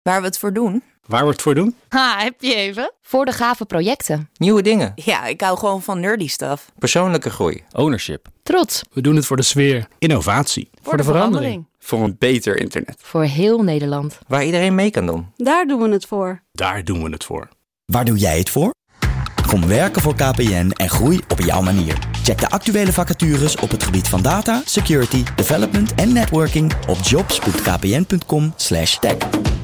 Waar we het voor doen? Waar we het voor doen? Heb je even? Voor de gave projecten. Nieuwe dingen. Ja, ik hou gewoon van nerdy stuff. Persoonlijke groei. Ownership. Trots. We doen het voor de sfeer. Innovatie. Voor de verandering. Voor een beter internet. Voor heel Nederland. Waar iedereen mee kan doen. Daar doen we het voor. Daar doen we het voor. Waar doe jij het voor? Kom werken voor KPN en groei op jouw manier. Check de actuele vacatures op het gebied van data, security, development en networking op jobs.kpn.com/tech.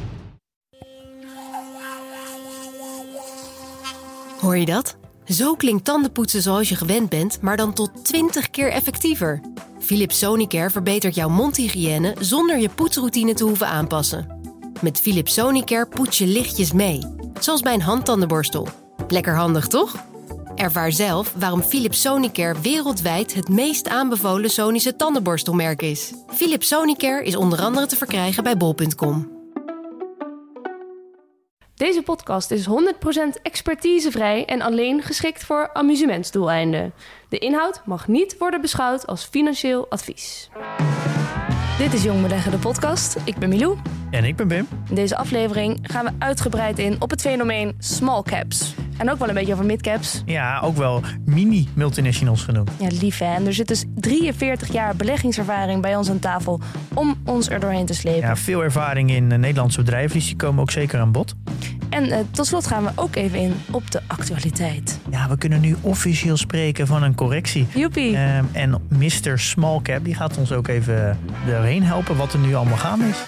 Hoor je dat? Zo klinkt tandenpoetsen zoals je gewend bent, maar dan tot 20 keer effectiever. Philips Sonicare verbetert jouw mondhygiëne zonder je poetsroutine te hoeven aanpassen. Met Philips Sonicare poets je lichtjes mee, zoals bij een handtandenborstel. Lekker handig, toch? Ervaar zelf waarom Philips Sonicare wereldwijd het meest aanbevolen Sonische tandenborstelmerk is. Philips Sonicare is onder andere te verkrijgen bij bol.com. Deze podcast is 100% expertisevrij en alleen geschikt voor amusementsdoeleinden. De inhoud mag niet worden beschouwd als financieel advies. Dit is Jong Beleggen, de podcast. Ik ben Milou. En ik ben Bim. In deze aflevering gaan we uitgebreid in op het fenomeen small caps. En ook wel een beetje over midcaps. Ja, ook wel mini-multinationals genoemd. Ja, lief hè. En er zit dus 43 jaar beleggingservaring bij ons aan tafel om ons er doorheen te slepen. Ja, veel ervaring in Nederlandse bedrijven, dus die komen ook zeker aan bod. En tot slot gaan we ook even in op de actualiteit. Ja, we kunnen nu officieel spreken van een correctie. Joepie. En Mr. Smallcap die gaat ons ook even doorheen helpen wat er nu allemaal gaande is.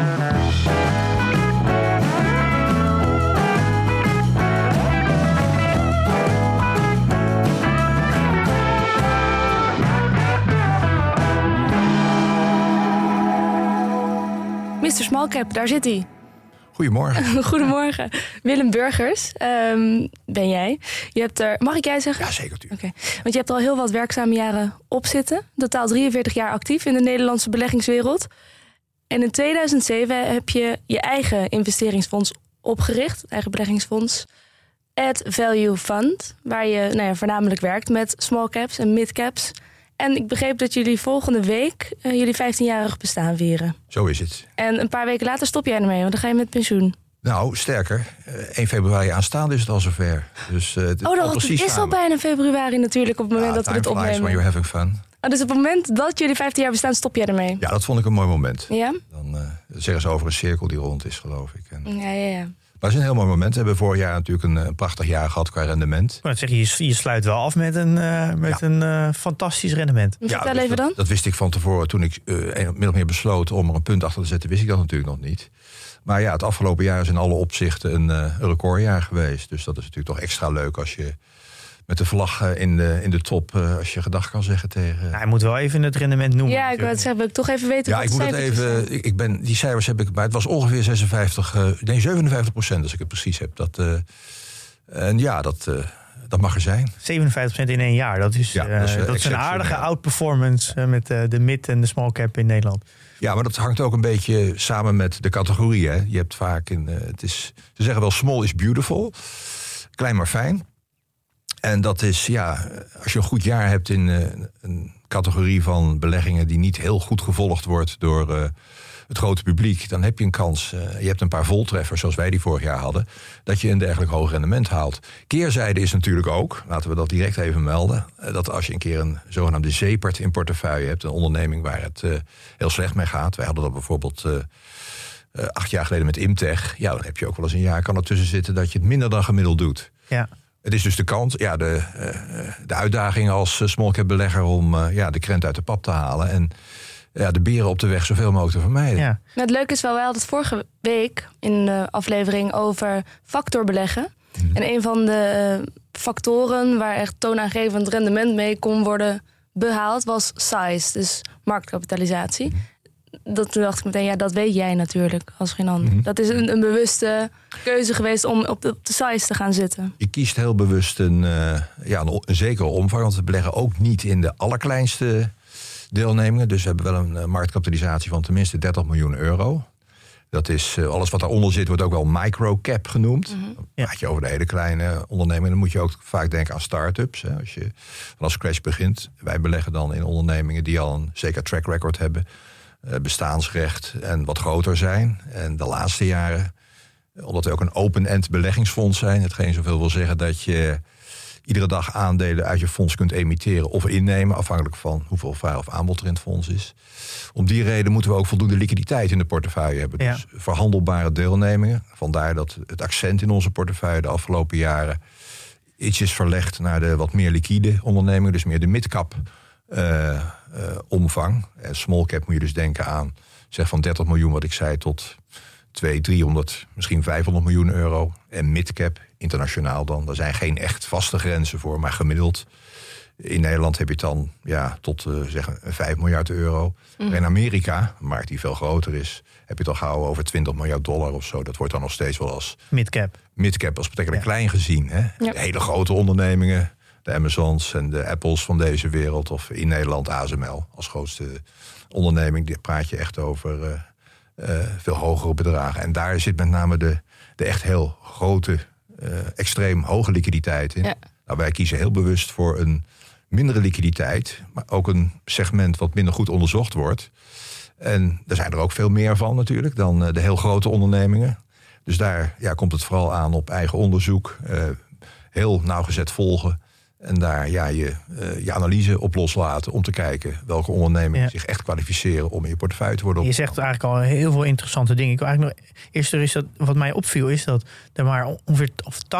Mr. Smallcap, daar zit hij. Goedemorgen. Goedemorgen. Willem Burgers, ben jij. Je hebt er, mag ik jij zeggen? Ja, zeker. Okay. Want je hebt al heel wat werkzame jaren op zitten. Totaal 43 jaar actief in de Nederlandse beleggingswereld. En in 2007 heb je je eigen investeringsfonds opgericht. Eigen beleggingsfonds. Add Value Fund. Waar je voornamelijk werkt met small caps en mid caps. En ik begreep dat jullie volgende week jullie 15-jarig bestaan vieren. Zo is het. En een paar weken later stop jij ermee, want dan ga je met pensioen. Nou, sterker. 1 februari aanstaande is het al zover. Dus, het is al bijna februari natuurlijk op het moment dat we dit opnemen. When you're having fun. Dus op het moment dat jullie 15 jaar bestaan, stop jij ermee? Ja, dat vond ik een mooi moment. Ja? Dan zeggen ze over een cirkel die rond is, geloof ik. En... Ja. Maar het is een heel mooi moment. We hebben vorig jaar natuurlijk een prachtig jaar gehad qua rendement. Maar je sluit wel af met een fantastisch rendement. Vertel even dan. Dat wist ik van tevoren. Toen ik min of meer besloot om er een punt achter te zetten, wist ik dat natuurlijk nog niet. Maar ja, het afgelopen jaar is in alle opzichten een recordjaar geweest. Dus dat is natuurlijk toch extra leuk als je met de vlag in de top, als je gedag kan zeggen tegen... Nou, hij moet wel even het rendement noemen. Ja, ik wil het zeggen, wil ik toch even weten wat de cijfers zijn. Die cijfers heb ik, maar het was ongeveer 57% als ik het precies heb. Dat mag er zijn. 57% in 1 jaar, dat is een aardige outperformance met de mid- en de small cap in Nederland. Ja, maar dat hangt ook een beetje samen met de categorie. Hè. Je hebt vaak ze zeggen wel small is beautiful, klein maar fijn. En dat is, als je een goed jaar hebt in een categorie van beleggingen die niet heel goed gevolgd wordt door het grote publiek, dan heb je een kans. Je hebt een paar voltreffers, zoals wij die vorig jaar hadden, dat je een dergelijk hoog rendement haalt. Keerzijde is natuurlijk ook, laten we dat direct even melden, dat als je een keer een zogenaamde zeepert in portefeuille hebt, een onderneming waar het heel slecht mee gaat. Wij hadden dat bijvoorbeeld 8 jaar geleden met Imtech. Ja, dan heb je ook wel eens een jaar kan ertussen zitten dat je het minder dan gemiddeld doet. Ja. Het is dus de kans, de uitdaging als small cap belegger om de krent uit de pap te halen en de beren op de weg zoveel mogelijk te vermijden. Ja. Het leuke is wel, wij hadden het vorige week in de aflevering over factorbeleggen. Mm-hmm. En een van de factoren waar echt toonaangevend rendement mee kon worden behaald was size, dus marktkapitalisatie. Mm-hmm. Toen dacht ik meteen, dat weet jij natuurlijk als geen ander. Mm-hmm. Dat is een bewuste keuze geweest om op de size te gaan zitten. Je kiest heel bewust een zekere omvang, want we beleggen ook niet in de allerkleinste deelnemingen. Dus we hebben wel een marktkapitalisatie van tenminste 30 miljoen euro. Dat is alles wat daaronder zit, wordt ook wel microcap genoemd. Mm-hmm. Dan praat je over de hele kleine ondernemingen. Dan moet je ook vaak denken aan start-ups. Hè. Als je vanaf scratch begint. Wij beleggen dan in ondernemingen die al een zeker track record hebben. Bestaansrecht en wat groter zijn. En de laatste jaren Omdat we ook een open-end beleggingsfonds zijn. Hetgeen zoveel wil zeggen dat je iedere dag aandelen uit je fonds kunt emitteren of innemen, afhankelijk van hoeveel vraag of aanbod er in het fonds is. Om die reden moeten we ook voldoende liquiditeit in de portefeuille hebben. Ja. Dus verhandelbare deelnemingen. Vandaar dat het accent in onze portefeuille de afgelopen jaren iets is verlegd naar de wat meer liquide ondernemingen. Dus meer de midcap omvang. En small cap moet je dus denken aan, zeg van 30 miljoen wat ik zei, tot 200, 300, misschien 500 miljoen euro. En midcap, internationaal dan. Daar zijn geen echt vaste grenzen voor, maar gemiddeld. In Nederland heb je het dan tot zeggen 5 miljard euro. Maar in Amerika, een markt die veel groter is, heb je het al gauw over $20 miljard of zo. Dat wordt dan nog steeds wel als midcap als betrekkelijk klein gezien. Hè? Ja. De hele grote ondernemingen, de Amazons en de Apples van deze wereld. Of in Nederland ASML als grootste onderneming. Daar praat je echt over veel hogere bedragen. En daar zit met name de echt heel grote, extreem hoge liquiditeit in. Ja. Nou, wij kiezen heel bewust voor een mindere liquiditeit, maar ook een segment wat minder goed onderzocht wordt. En er zijn er ook veel meer van natuurlijk dan de heel grote ondernemingen. Dus daar komt het vooral aan op eigen onderzoek, heel nauwgezet volgen en daar je analyse op loslaten om te kijken welke ondernemingen zich echt kwalificeren om in je portefeuille te worden. Je zegt eigenlijk al heel veel interessante dingen. Ik wil eigenlijk nog, eerst is dat, wat mij opviel is dat er maar ongeveer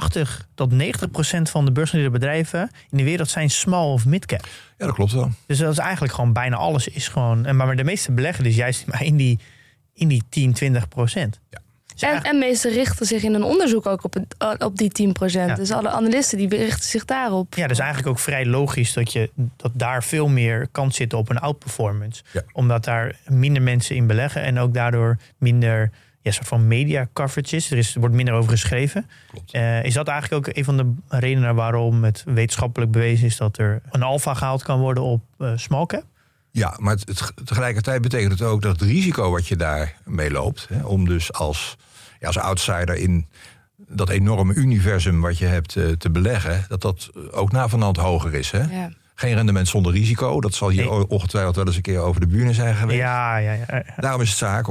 80 tot 90% van de beursgenoteerde bedrijven in de wereld zijn small of midcap. Ja, dat klopt wel. Dus dat is eigenlijk gewoon bijna alles is gewoon. Maar de meeste beleggen dus juist maar in die 10-20%. Ja. En meesten richten zich in een onderzoek ook op die 10%. Ja. Dus alle analisten die richten zich daarop. Ja, dus eigenlijk ook vrij logisch dat daar veel meer kans zit op een outperformance. Ja. Omdat daar minder mensen in beleggen en ook daardoor minder soort van media coverage is. Er wordt minder over geschreven. Is dat eigenlijk ook een van de redenen waarom het wetenschappelijk bewezen is dat er een alfa gehaald kan worden op small cap? Ja, maar tegelijkertijd betekent het ook dat het risico wat je daar mee loopt, om dus als outsider in dat enorme universum wat je hebt te beleggen, dat ook na van hand hoger is. Hè? Ja. Geen rendement zonder risico. Dat zal hier ongetwijfeld wel eens een keer over de bühne zijn geweest. Ja. Daarom is het zaak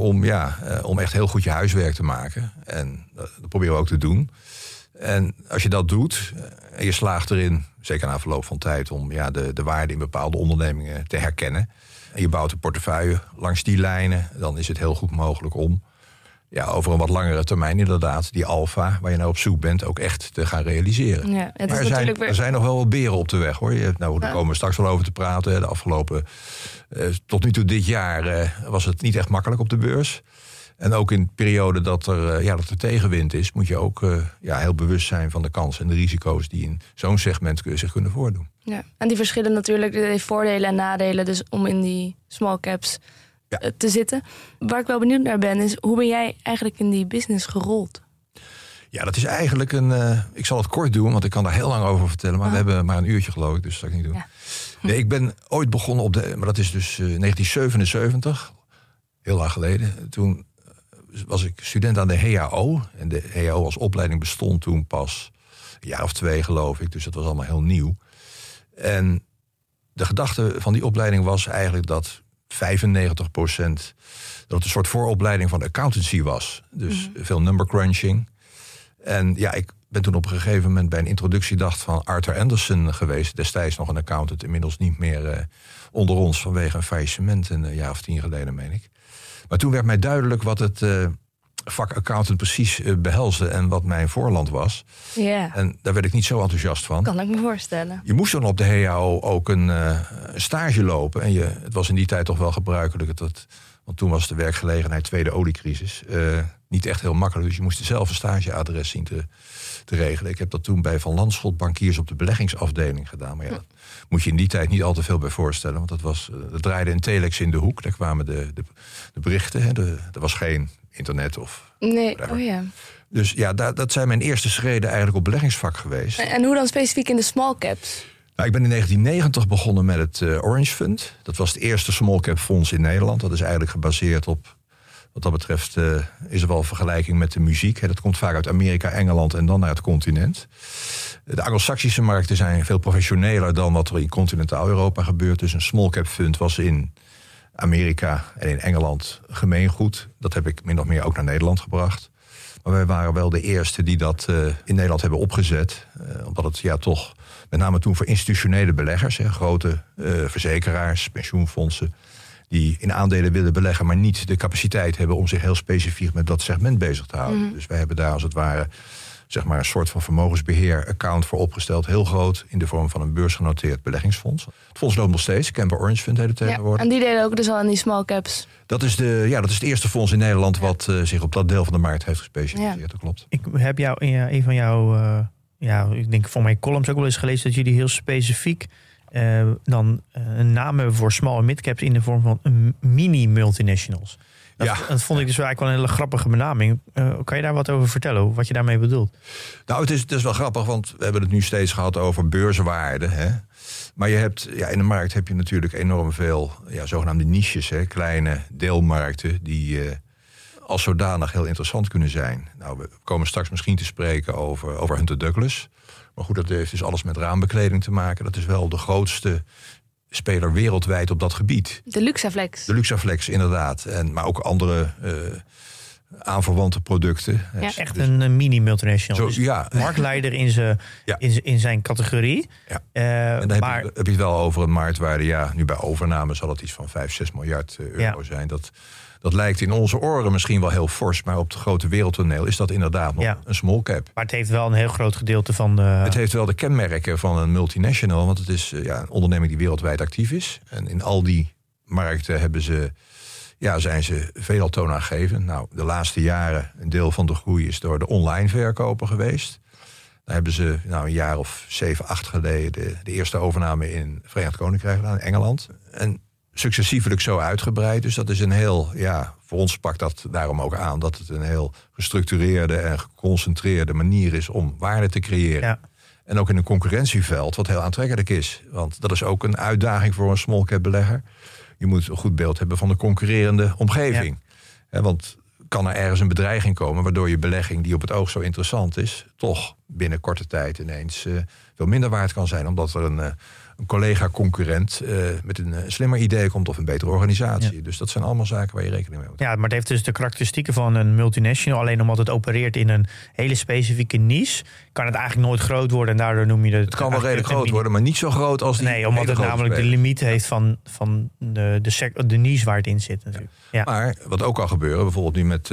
om echt heel goed je huiswerk te maken. En dat proberen we ook te doen. En als je dat doet en je slaagt erin, zeker na verloop van tijd, om de waarde in bepaalde ondernemingen te herkennen. En je bouwt een portefeuille langs die lijnen, dan is het heel goed mogelijk om over een wat langere termijn inderdaad die alfa waar je nou op zoek bent ook echt te gaan realiseren. Ja, maar er zijn nog wel wat beren op de weg hoor. Daar komen we straks wel over te praten. De afgelopen, tot nu toe dit jaar was het niet echt makkelijk op de beurs. En ook in de periode dat er tegenwind is, moet je ook heel bewust zijn van de kansen en de risico's die in zo'n segment zich kunnen voordoen. Ja, en die verschillen natuurlijk, die heeft voordelen en nadelen, dus om in die small caps te zitten. Waar ik wel benieuwd naar ben, is hoe ben jij eigenlijk in die business gerold? Ja, dat is eigenlijk ik zal het kort doen, want ik kan daar heel lang over vertellen. Maar we hebben maar een uurtje geloof ik, dus dat zal ik niet doen. Ja. Nee, ik ben ooit begonnen maar dat is dus 1977. Heel lang geleden. Toen was ik student aan de HAO. En de HAO als opleiding bestond toen pas een jaar of 2 geloof ik. Dus dat was allemaal heel nieuw. En de gedachte van die opleiding was eigenlijk dat 95% dat het een soort vooropleiding van accountancy was. Dus veel number crunching. En ik ben toen op een gegeven moment bij een introductiedag van Arthur Andersen geweest. Destijds nog een accountant, inmiddels niet meer onder ons vanwege een faillissement een jaar of 10 geleden, meen ik. Maar toen werd mij duidelijk wat het vak accountant precies behelsde en wat mijn voorland was. Yeah. En daar werd ik niet zo enthousiast van. Kan ik me voorstellen. Je moest dan op de HAO ook een stage lopen. En het was in die tijd toch wel gebruikelijk. Want toen was de werkgelegenheid tweede oliecrisis. Niet echt heel makkelijk. Dus je moest zelf een stageadres zien te regelen. Ik heb dat toen bij Van Lanschot bankiers op de beleggingsafdeling gedaan. Maar dat moet je in die tijd niet al te veel bij voorstellen. Want dat draaide een telex in de hoek. Daar kwamen de berichten. Hè. Er was geen internet of whatever. Ja. Dus dat zijn mijn eerste schreden eigenlijk op beleggingsvak geweest. En hoe dan specifiek in de small caps? Nou, ik ben in 1990 begonnen met het Orange Fund. Dat was het eerste small cap fonds in Nederland. Dat is eigenlijk gebaseerd op, wat dat betreft, is er wel een vergelijking met de muziek. Dat komt vaak uit Amerika, Engeland en dan naar het continent. De Anglo-Saxische markten zijn veel professioneler dan wat er in continentaal Europa gebeurt. Dus een small cap fund was in Amerika en in Engeland gemeengoed. Dat heb ik min of meer ook naar Nederland gebracht. Maar wij waren wel de eerste die dat in Nederland hebben opgezet. Omdat het toch, met name toen voor institutionele beleggers, grote verzekeraars, pensioenfondsen, die in aandelen willen beleggen, maar niet de capaciteit hebben om zich heel specifiek met dat segment bezig te houden. Dus wij hebben daar als het ware een soort van vermogensbeheer-account voor opgesteld. Heel groot, in de vorm van een beursgenoteerd beleggingsfonds. Het fonds loopt nog steeds. Kemper Orange Fund heet het tegenwoordig. En die deden ook dus al aan die small caps. Dat is het eerste fonds in Nederland wat zich op dat deel van de markt heeft gespecialiseerd. Ja. Dat klopt. Ik heb een van jouw, ik denk voor mijn columns ook wel eens gelezen dat jullie heel specifiek dan een naam hebben voor small en midcaps in de vorm van mini-multinationals. Dat vond ik dus eigenlijk wel een hele grappige benaming. Kan je daar wat over vertellen, wat je daarmee bedoelt? Nou, het is wel grappig, want we hebben het nu steeds gehad over beurswaarde. Hè? Maar je hebt, in de markt heb je natuurlijk enorm veel zogenaamde niches, kleine deelmarkten die als zodanig heel interessant kunnen zijn. Nou, we komen straks misschien te spreken over Hunter Douglas. Maar goed, dat heeft dus alles met raambekleding te maken. Dat is wel de grootste speler wereldwijd op dat gebied. De Luxaflex. De Luxaflex, inderdaad. Maar ook andere aanverwante producten. Ja, echt dus een mini-multinational. Marktleider in zijn categorie. Ja. En dan heb je het wel over een marktwaarde. Nu bij overname zal het iets van 5-6 miljard euro zijn. Dat lijkt in onze oren misschien wel heel fors, maar op het grote wereldtoneel is dat inderdaad nog een small cap. Maar het heeft wel een heel groot gedeelte van de... Het heeft wel de kenmerken van een multinational, want het is een onderneming die wereldwijd actief is. En in al die markten zijn ze veelal toonaangevend. Nou, de laatste jaren, een deel van de groei is door de online verkopen geweest. Daar hebben ze een jaar of 7, 8 geleden de eerste overname in het Verenigd Koninkrijk gedaan, in Engeland. En successievelijk zo uitgebreid. Dus dat is een heel, voor ons pakt dat daarom ook aan dat het een heel gestructureerde en geconcentreerde manier is om waarde te creëren. Ja. En ook in een concurrentieveld wat heel aantrekkelijk is. Want dat is ook een uitdaging voor een small cap belegger. Je moet een goed beeld hebben van de concurrerende omgeving. Ja. Want kan er ergens een bedreiging komen waardoor je belegging die op het oog zo interessant is, toch binnen korte tijd ineens veel minder waard kan zijn. Omdat er een collega-concurrent met een slimmer idee komt of een betere organisatie. Ja. Dus dat zijn allemaal zaken waar je rekening mee moet. Ja, maar het heeft dus de karakteristieken van een multinational. Alleen omdat het opereert in een hele specifieke niche, kan het eigenlijk nooit groot worden. En daardoor noem je het... Het kan wel redelijk groot worden, maar niet zo groot als die... Nee, omdat het namelijk de limiet heeft van de niche waar het in zit. Natuurlijk. Ja. Maar wat ook kan gebeuren, bijvoorbeeld nu met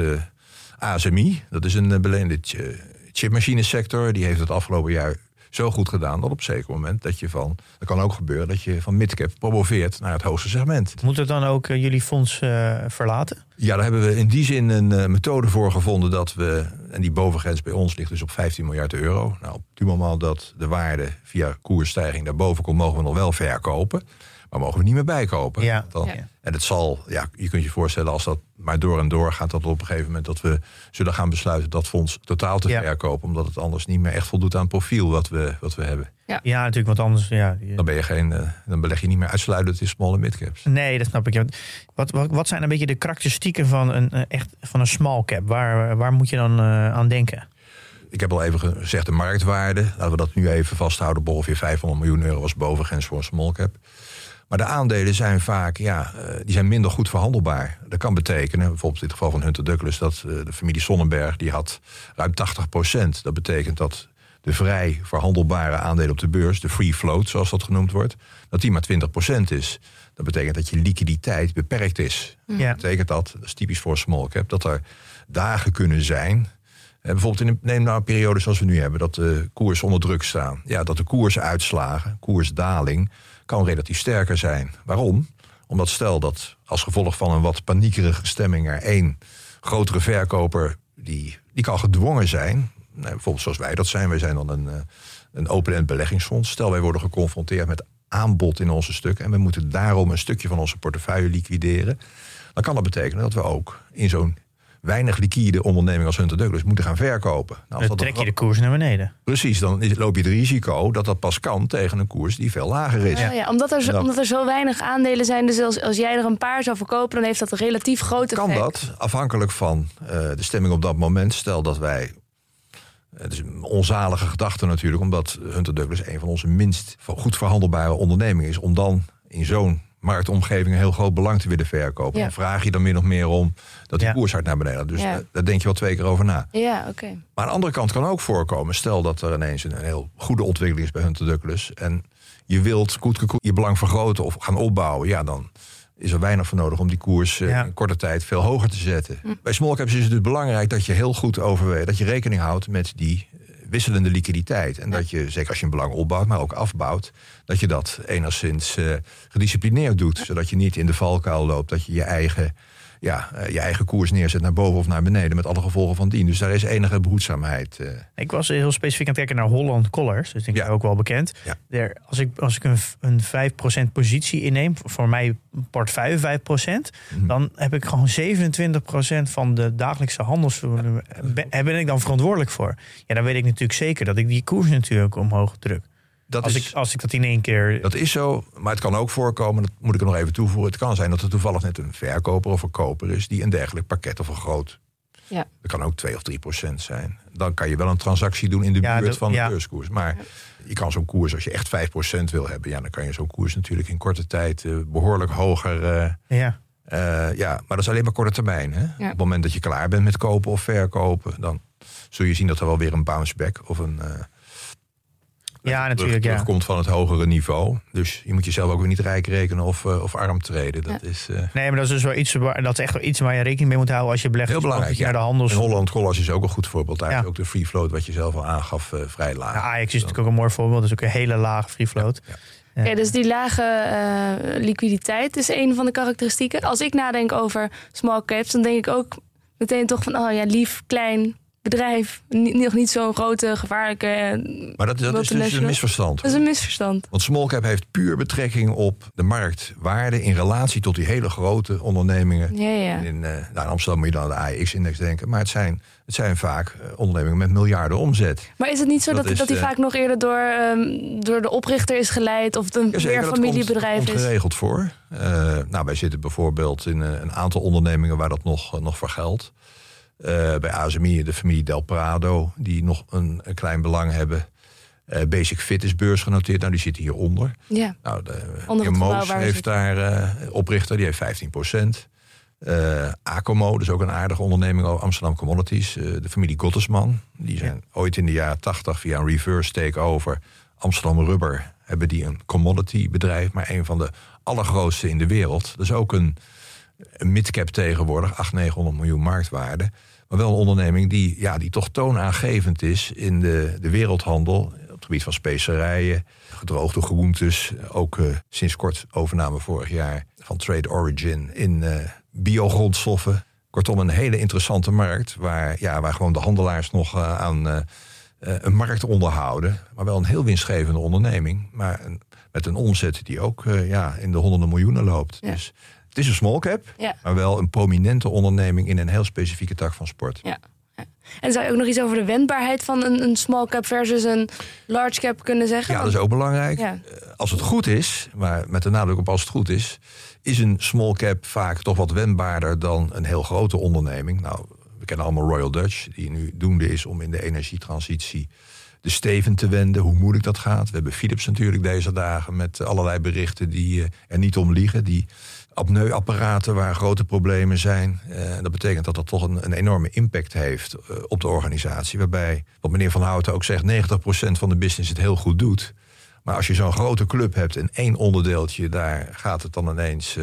ASMI. Dat is een beleende chipmachinesector. Die heeft het afgelopen jaar zo goed gedaan dat op een zeker moment dat kan ook gebeuren dat je van midcap promoveert naar het hoogste segment. Moet het dan ook jullie fonds verlaten? Ja, daar hebben we in die zin een methode voor gevonden dat we, en die bovengrens bij ons ligt dus op 15 miljard euro. Nou, op het moment dat de waarde via koersstijging daarboven komt, mogen we nog wel verkopen. Maar mogen we niet meer bijkopen. Ja. En het zal, je kunt je voorstellen als dat maar door en door gaat, dat op een gegeven moment dat we zullen gaan besluiten dat fonds totaal te verkopen. Omdat het anders niet meer echt voldoet aan het profiel wat we hebben. Ja, natuurlijk, want anders... Dan beleg je niet meer uitsluitend in small en midcaps. Nee, dat snap ik. Wat zijn een beetje de karakteristieken van een small cap? Waar moet je dan aan denken? Ik heb al even gezegd de marktwaarde. Laten we dat nu even vasthouden. Op ongeveer 500 miljoen euro was bovengrens voor een small cap. Maar de aandelen zijn vaak, die zijn minder goed verhandelbaar. Dat kan betekenen, bijvoorbeeld in het geval van Hunter Douglas, dat de familie Sonnenberg die had ruim 80%. Dat betekent dat de vrij verhandelbare aandelen op de beurs, de free float zoals dat genoemd wordt, dat die maar 20% is. Dat betekent dat je liquiditeit beperkt is. Ja. Dat betekent dat is typisch voor small cap, dat er dagen kunnen zijn. Bijvoorbeeld neem nou een periode zoals we nu hebben, dat de koers onder druk staan. Ja, dat de koersuitslagen, koersdaling, kan relatief sterker zijn. Waarom? Omdat stel dat als gevolg van een wat paniekerige stemming er één grotere verkoper, die kan gedwongen zijn. Bijvoorbeeld zoals wij dat zijn. Wij zijn dan een open-end beleggingsfonds. Stel wij worden geconfronteerd met aanbod in onze stukken en we moeten daarom een stukje van onze portefeuille liquideren. Dan kan dat betekenen dat we ook in zo'n weinig liquide onderneming als Hunter Douglas moeten gaan verkopen. Nou, dan trek je de koers naar beneden. Precies, dan loop je het risico dat pas kan tegen een koers die veel lager is. Ja, omdat er zo weinig aandelen zijn, dus als jij er een paar zou verkopen, dan heeft dat een relatief groot effect. Kan dat, afhankelijk van de stemming op dat moment. Stel dat wij, het is een onzalige gedachte natuurlijk, omdat Hunter Douglas een van onze minst goed verhandelbare ondernemingen is, om dan in zo'n marktomgeving een heel groot belang te willen verkopen. Ja. Dan vraag je dan min of meer om dat die koers hard naar beneden gaat. Dus daar denk je wel 2 keer over na. Ja, oké. Maar aan de andere kant kan ook voorkomen, stel dat er ineens een heel goede ontwikkeling is bij Hunter Douglas en je wilt je belang vergroten of gaan opbouwen, ja, dan is er weinig voor nodig om die koers in korte tijd veel hoger te zetten. Bij small caps is het dus belangrijk dat je heel goed overweegt, dat je rekening houdt met die wisselende liquiditeit. En dat je, zeker als je een belang opbouwt, maar ook afbouwt, dat je dat enigszins gedisciplineerd doet. Zodat je niet in de valkuil loopt, dat je je eigen koers neerzet naar boven of naar beneden, met alle gevolgen van dien. Dus daar is enige behoedzaamheid. Ik was heel specifiek aan het kijken naar Holland Collars. Dus denk ik ook wel bekend. Ja. Als ik een 5% positie inneem, voor mij portefeuille 5%, dan heb ik gewoon 27% van de dagelijkse handelsvolume. Ben ik dan verantwoordelijk voor? Ja, dan weet ik natuurlijk zeker dat ik die koers natuurlijk omhoog druk. Als ik dat in één keer... Dat is zo, maar het kan ook voorkomen, dat moet ik er nog even toevoegen. Het kan zijn dat er toevallig net een verkoper of een koper is die een dergelijk pakket of een groot. Ja. Dat kan ook 2 of 3% zijn. Dan kan je wel een transactie doen in de buurt van de beurskoers. Maar je kan zo'n koers, als je echt 5% wil hebben, dan kan je zo'n koers natuurlijk in korte tijd behoorlijk hoger. Maar dat is alleen maar korte termijn. Hè? Ja. Op het moment dat je klaar bent met kopen of verkopen, dan zul je zien dat er wel weer een bounce back of een terugkomt van het hogere niveau. Dus je moet jezelf ook weer niet rijk rekenen of arm treden. Dat is, Nee, maar dat is dus wel iets waar je rekening mee moet houden als je belegt. Heel belangrijk. Naar de handels. En Holland Collars is ook een goed voorbeeld. Daar is ook de free float, wat je zelf al aangaf, vrij laag. Ja, Ajax is natuurlijk ook een mooi voorbeeld. Dat is ook een hele lage free float. Ja, dus die lage liquiditeit is een van de karakteristieken. Als ik nadenk over small caps, dan denk ik ook meteen toch van, lief, klein bedrijf, nog niet zo'n grote, gevaarlijke. Maar dat is dus een misverstand. Dat is een misverstand. Want small cap heeft puur betrekking op de marktwaarde in relatie tot die hele grote ondernemingen. Ja. In Amsterdam moet je dan aan de AEX-index denken. Maar het zijn vaak ondernemingen met miljarden omzet. Maar is het niet zo dat die vaak nog eerder door de oprichter is geleid of een meer familiebedrijf is? Dat komt geregeld voor. Wij zitten bijvoorbeeld in een aantal ondernemingen waar dat nog voor geldt. Bij ASMI, de familie Del Prado, die nog een klein belang hebben. Basic Fit is beursgenoteerd, die zitten hieronder. Ja. De Moos heeft daar oprichter, die heeft 15%. Acomo, dus ook een aardige onderneming, Amsterdam Commodities. De familie Gottesman, die zijn ooit in de jaren 80 via een reverse takeover Amsterdam Rubber, hebben die een commodity bedrijf, maar een van de allergrootste in de wereld. Dus ook een midcap tegenwoordig, 800-900 miljoen marktwaarde. Maar wel een onderneming die toch toonaangevend is in de wereldhandel. Op het gebied van specerijen, gedroogde groentes. Ook sinds kort overname vorig jaar van Trade Origin in biogrondstoffen. Kortom, een hele interessante markt waar gewoon de handelaars nog aan een markt onderhouden. Maar wel een heel winstgevende onderneming. Maar met een omzet die ook in de honderden miljoenen loopt. Ja. Dus het is een small cap, maar wel een prominente onderneming in een heel specifieke tak van sport. Ja. En zou je ook nog iets over de wendbaarheid van een small cap versus een large cap kunnen zeggen? Ja, dat is ook belangrijk. Ja. Als het goed is, maar met de nadruk op als het goed is een small cap vaak toch wat wendbaarder dan een heel grote onderneming. Nou, we kennen allemaal Royal Dutch, die nu doende is om in de energietransitie de steven te wenden, hoe moeilijk dat gaat. We hebben Philips natuurlijk deze dagen met allerlei berichten die er niet om liegen. Die apneuapparaten waar grote problemen zijn. Dat betekent dat dat toch een enorme impact heeft op de organisatie. Waarbij, wat meneer Van Houten ook zegt, 90% van de business het heel goed doet. Maar als je zo'n grote club hebt en één onderdeeltje, daar gaat het dan ineens,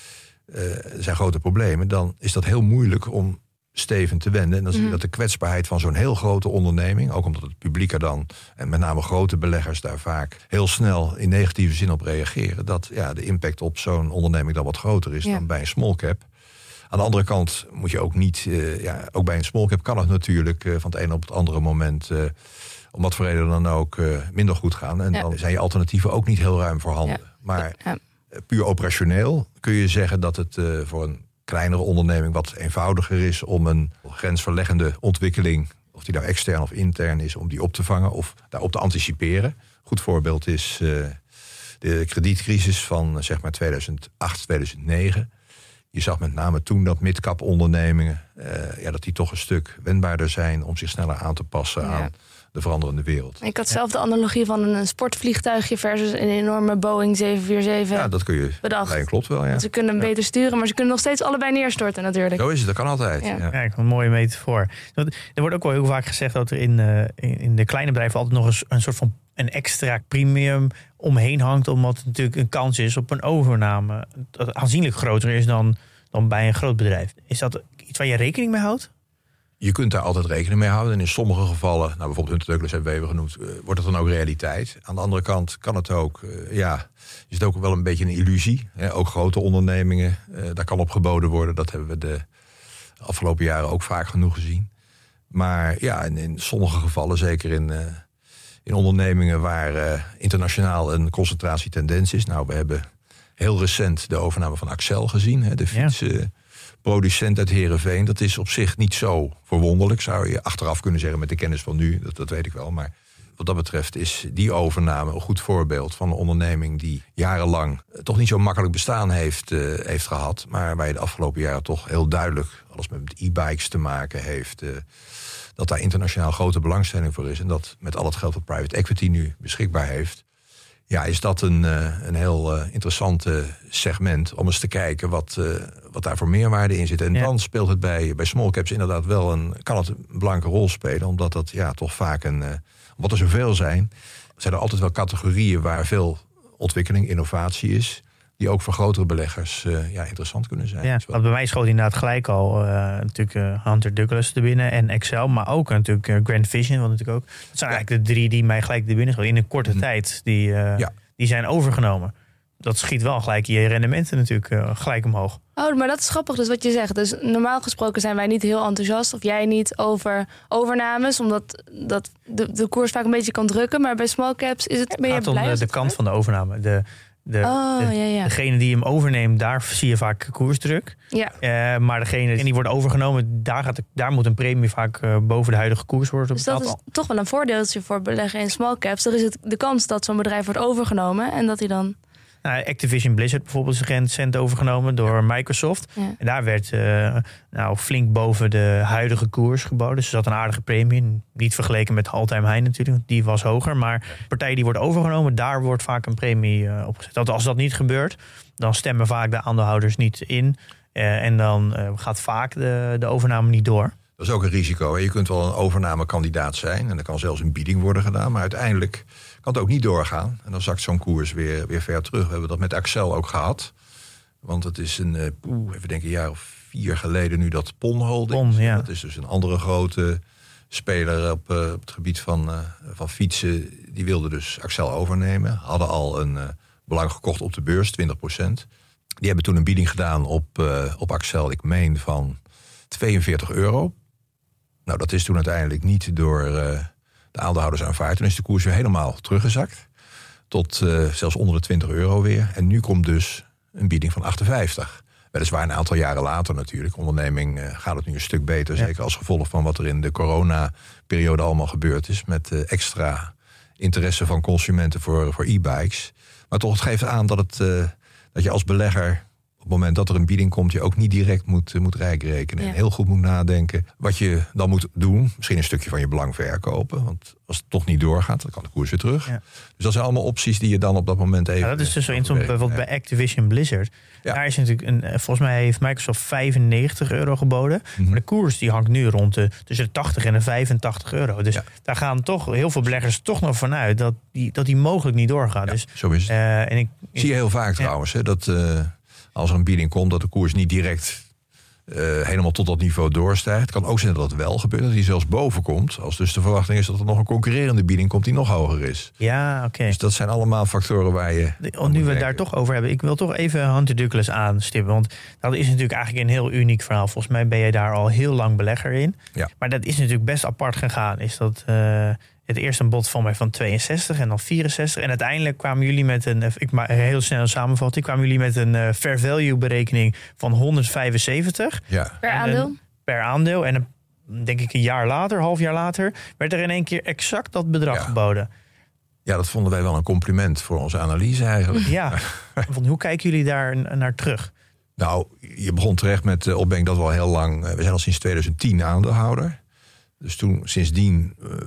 zijn grote problemen. Dan is dat heel moeilijk om steven te wenden. En dan zie je dat de kwetsbaarheid van zo'n heel grote onderneming, ook omdat het publiek er dan, en met name grote beleggers daar vaak heel snel in negatieve zin op reageren, dat de impact op zo'n onderneming dan wat groter is dan bij een small cap. Aan de andere kant moet je ook niet, ook bij een small cap kan het natuurlijk van het ene op het andere moment, om wat voor reden dan ook, minder goed gaan. En dan zijn je alternatieven ook niet heel ruim voorhanden. Maar puur operationeel kun je zeggen dat het voor een kleinere onderneming wat eenvoudiger is om een grensverleggende ontwikkeling, of die nou extern of intern is, om die op te vangen of daarop te anticiperen. Goed voorbeeld is de kredietcrisis van zeg maar 2008, 2009. Je zag met name toen dat midcap ondernemingen, dat die toch een stuk wendbaarder zijn om zich sneller aan te passen aan de veranderende wereld. Ik had zelf de analogie van een sportvliegtuigje versus een enorme Boeing 747. Ja, dat kun je bedacht. Klopt wel, ja. Want ze kunnen hem beter sturen, maar ze kunnen nog steeds allebei neerstorten natuurlijk. Zo is het, dat kan altijd. Ja, een mooie metafoor. Er wordt ook wel heel vaak gezegd dat er in de kleine bedrijven altijd nog eens een soort van een extra premium omheen hangt, omdat het natuurlijk een kans is op een overname dat aanzienlijk groter is dan bij een groot bedrijf. Is dat iets waar je rekening mee houdt? Je kunt daar altijd rekening mee houden. En in sommige gevallen, bijvoorbeeld Hunter Douglas hebben we even genoemd, wordt het dan ook realiteit. Aan de andere kant kan het ook, is het ook wel een beetje een illusie. Ook grote ondernemingen, daar kan op geboden worden. Dat hebben we de afgelopen jaren ook vaak genoeg gezien. Maar ja, in sommige gevallen, zeker in ondernemingen waar internationaal een concentratietendens is. Nou, we hebben heel recent de overname van Accel gezien, de fietsproducent uit Heerenveen. Dat is op zich niet zo verwonderlijk, zou je achteraf kunnen zeggen met de kennis van nu. Dat weet ik wel, maar wat dat betreft is die overname een goed voorbeeld van een onderneming die jarenlang toch niet zo makkelijk bestaan heeft gehad. Maar waar je de afgelopen jaren toch heel duidelijk alles met e-bikes te maken heeft. Dat daar internationaal grote belangstelling voor is. En dat met al het geld dat private equity nu beschikbaar heeft. Ja, is dat een heel interessant segment om eens te kijken wat daar voor meerwaarde in zit. En dan speelt het bij small caps inderdaad wel kan het een belangrijke rol spelen. Omdat dat toch vaak omdat er zoveel zijn er altijd wel categorieën waar veel ontwikkeling, innovatie is. Die ook voor grotere beleggers interessant kunnen zijn. Ja, want bij mij schoot inderdaad gelijk al natuurlijk Hunter Douglas erbinnen en Accel. Maar ook natuurlijk Grand Vision. Want natuurlijk ook, dat zijn eigenlijk de 3 die mij gelijk erbinnen schoten. In een korte tijd die zijn overgenomen. Dat schiet wel gelijk je rendementen natuurlijk gelijk omhoog. Oh, maar dat is grappig dus wat je zegt. Dus normaal gesproken zijn wij niet heel enthousiast, of jij niet, over overnames. Omdat de koers vaak een beetje kan drukken. Maar bij small caps ben je blij? Het gaat om de kant van de overname. Degene die hem overneemt, daar zie je vaak koersdruk. Ja. Maar degene die wordt overgenomen, daar moet een premie vaak boven de huidige koers worden betaald. Dus dat is toch wel een voordeeltje voor beleggen in small caps. Er is de kans dat zo'n bedrijf wordt overgenomen en dat hij dan... Activision Blizzard bijvoorbeeld is recent overgenomen door Microsoft. Ja. En daar werd flink boven de huidige koers geboden. Dus er zat een aardige premie. Niet vergeleken met all-time high natuurlijk. Die was hoger. Maar partijen die worden overgenomen, daar wordt vaak een premie opgezet. Als dat niet gebeurt, dan stemmen vaak de aandeelhouders niet in. En dan gaat vaak de overname niet door. Dat is ook een risico. Je kunt wel een overnamekandidaat zijn. En er kan zelfs een bieding worden gedaan. Maar uiteindelijk kan het ook niet doorgaan. En dan zakt zo'n koers weer ver terug. We hebben dat met Accel ook gehad. Want het is een jaar of 4 geleden nu dat PON Holdings. Ja. Dat is dus een andere grote speler op het gebied van fietsen. Die wilde dus Accel overnemen. Hadden al een belang gekocht op de beurs, 20%. Die hebben toen een bieding gedaan op Accel, ik meen van €42. Nou, dat is toen uiteindelijk niet door de aandeelhouders aanvaard. Toen is de koers weer helemaal teruggezakt. Tot zelfs onder de €20 weer. En nu komt dus een bieding van 58. Weliswaar een aantal jaren later natuurlijk. Onderneming gaat het nu een stuk beter. Ja. Zeker als gevolg van wat er in de coronaperiode allemaal gebeurd is. Met extra interesse van consumenten voor e-bikes. Maar toch, het geeft aan dat je als belegger... op het moment dat er een bieding komt, je ook niet direct moet rijk rekenen. Ja. En heel goed moet nadenken wat je dan moet doen. Misschien een stukje van je belang verkopen. Want als het toch niet doorgaat, dan kan de koers weer terug. Ja. Dus dat zijn allemaal opties die je dan op dat moment even... Ja, dat is dus zo interessant. Bijvoorbeeld bij Activision Blizzard. Ja. Daar is natuurlijk volgens mij heeft Microsoft €95 geboden. Mm-hmm. Maar de koers die hangt nu rond tussen de 80 en de €85. Dus daar gaan toch heel veel beleggers toch nog vanuit dat die mogelijk niet doorgaan. Ja, dus, zo is het. Zie je heel vaak trouwens, hè, dat... als er een bieding komt, dat de koers niet direct helemaal tot dat niveau doorstijgt. Het kan ook zijn dat het wel gebeurt, dat die zelfs boven komt. Als dus de verwachting is dat er nog een concurrerende bieding komt die nog hoger is. Ja, oké. Dus dat zijn allemaal factoren waar je... Nu we het daar toch over hebben, ik wil toch even Hunter Douglas aanstippen. Want dat is natuurlijk eigenlijk een heel uniek verhaal. Volgens mij ben je daar al heel lang belegger in. Ja. Maar dat is natuurlijk best apart gegaan. Is dat... Het eerste een bod van mij van 62 en dan 64. En uiteindelijk kwamen jullie met ik maak een heel snel samenvatting. Kwamen jullie met een fair value berekening van 175. Ja. Per aandeel? Per aandeel. En denk ik een half jaar later, werd er in één keer exact dat bedrag geboden. Ja, dat vonden wij wel een compliment voor onze analyse eigenlijk. Ja, hoe kijken jullie daar naar terug? Nou, je begon terecht met opbreng dat we al heel lang... we zijn al sinds 2010 aandeelhouder. Dus toen sindsdien...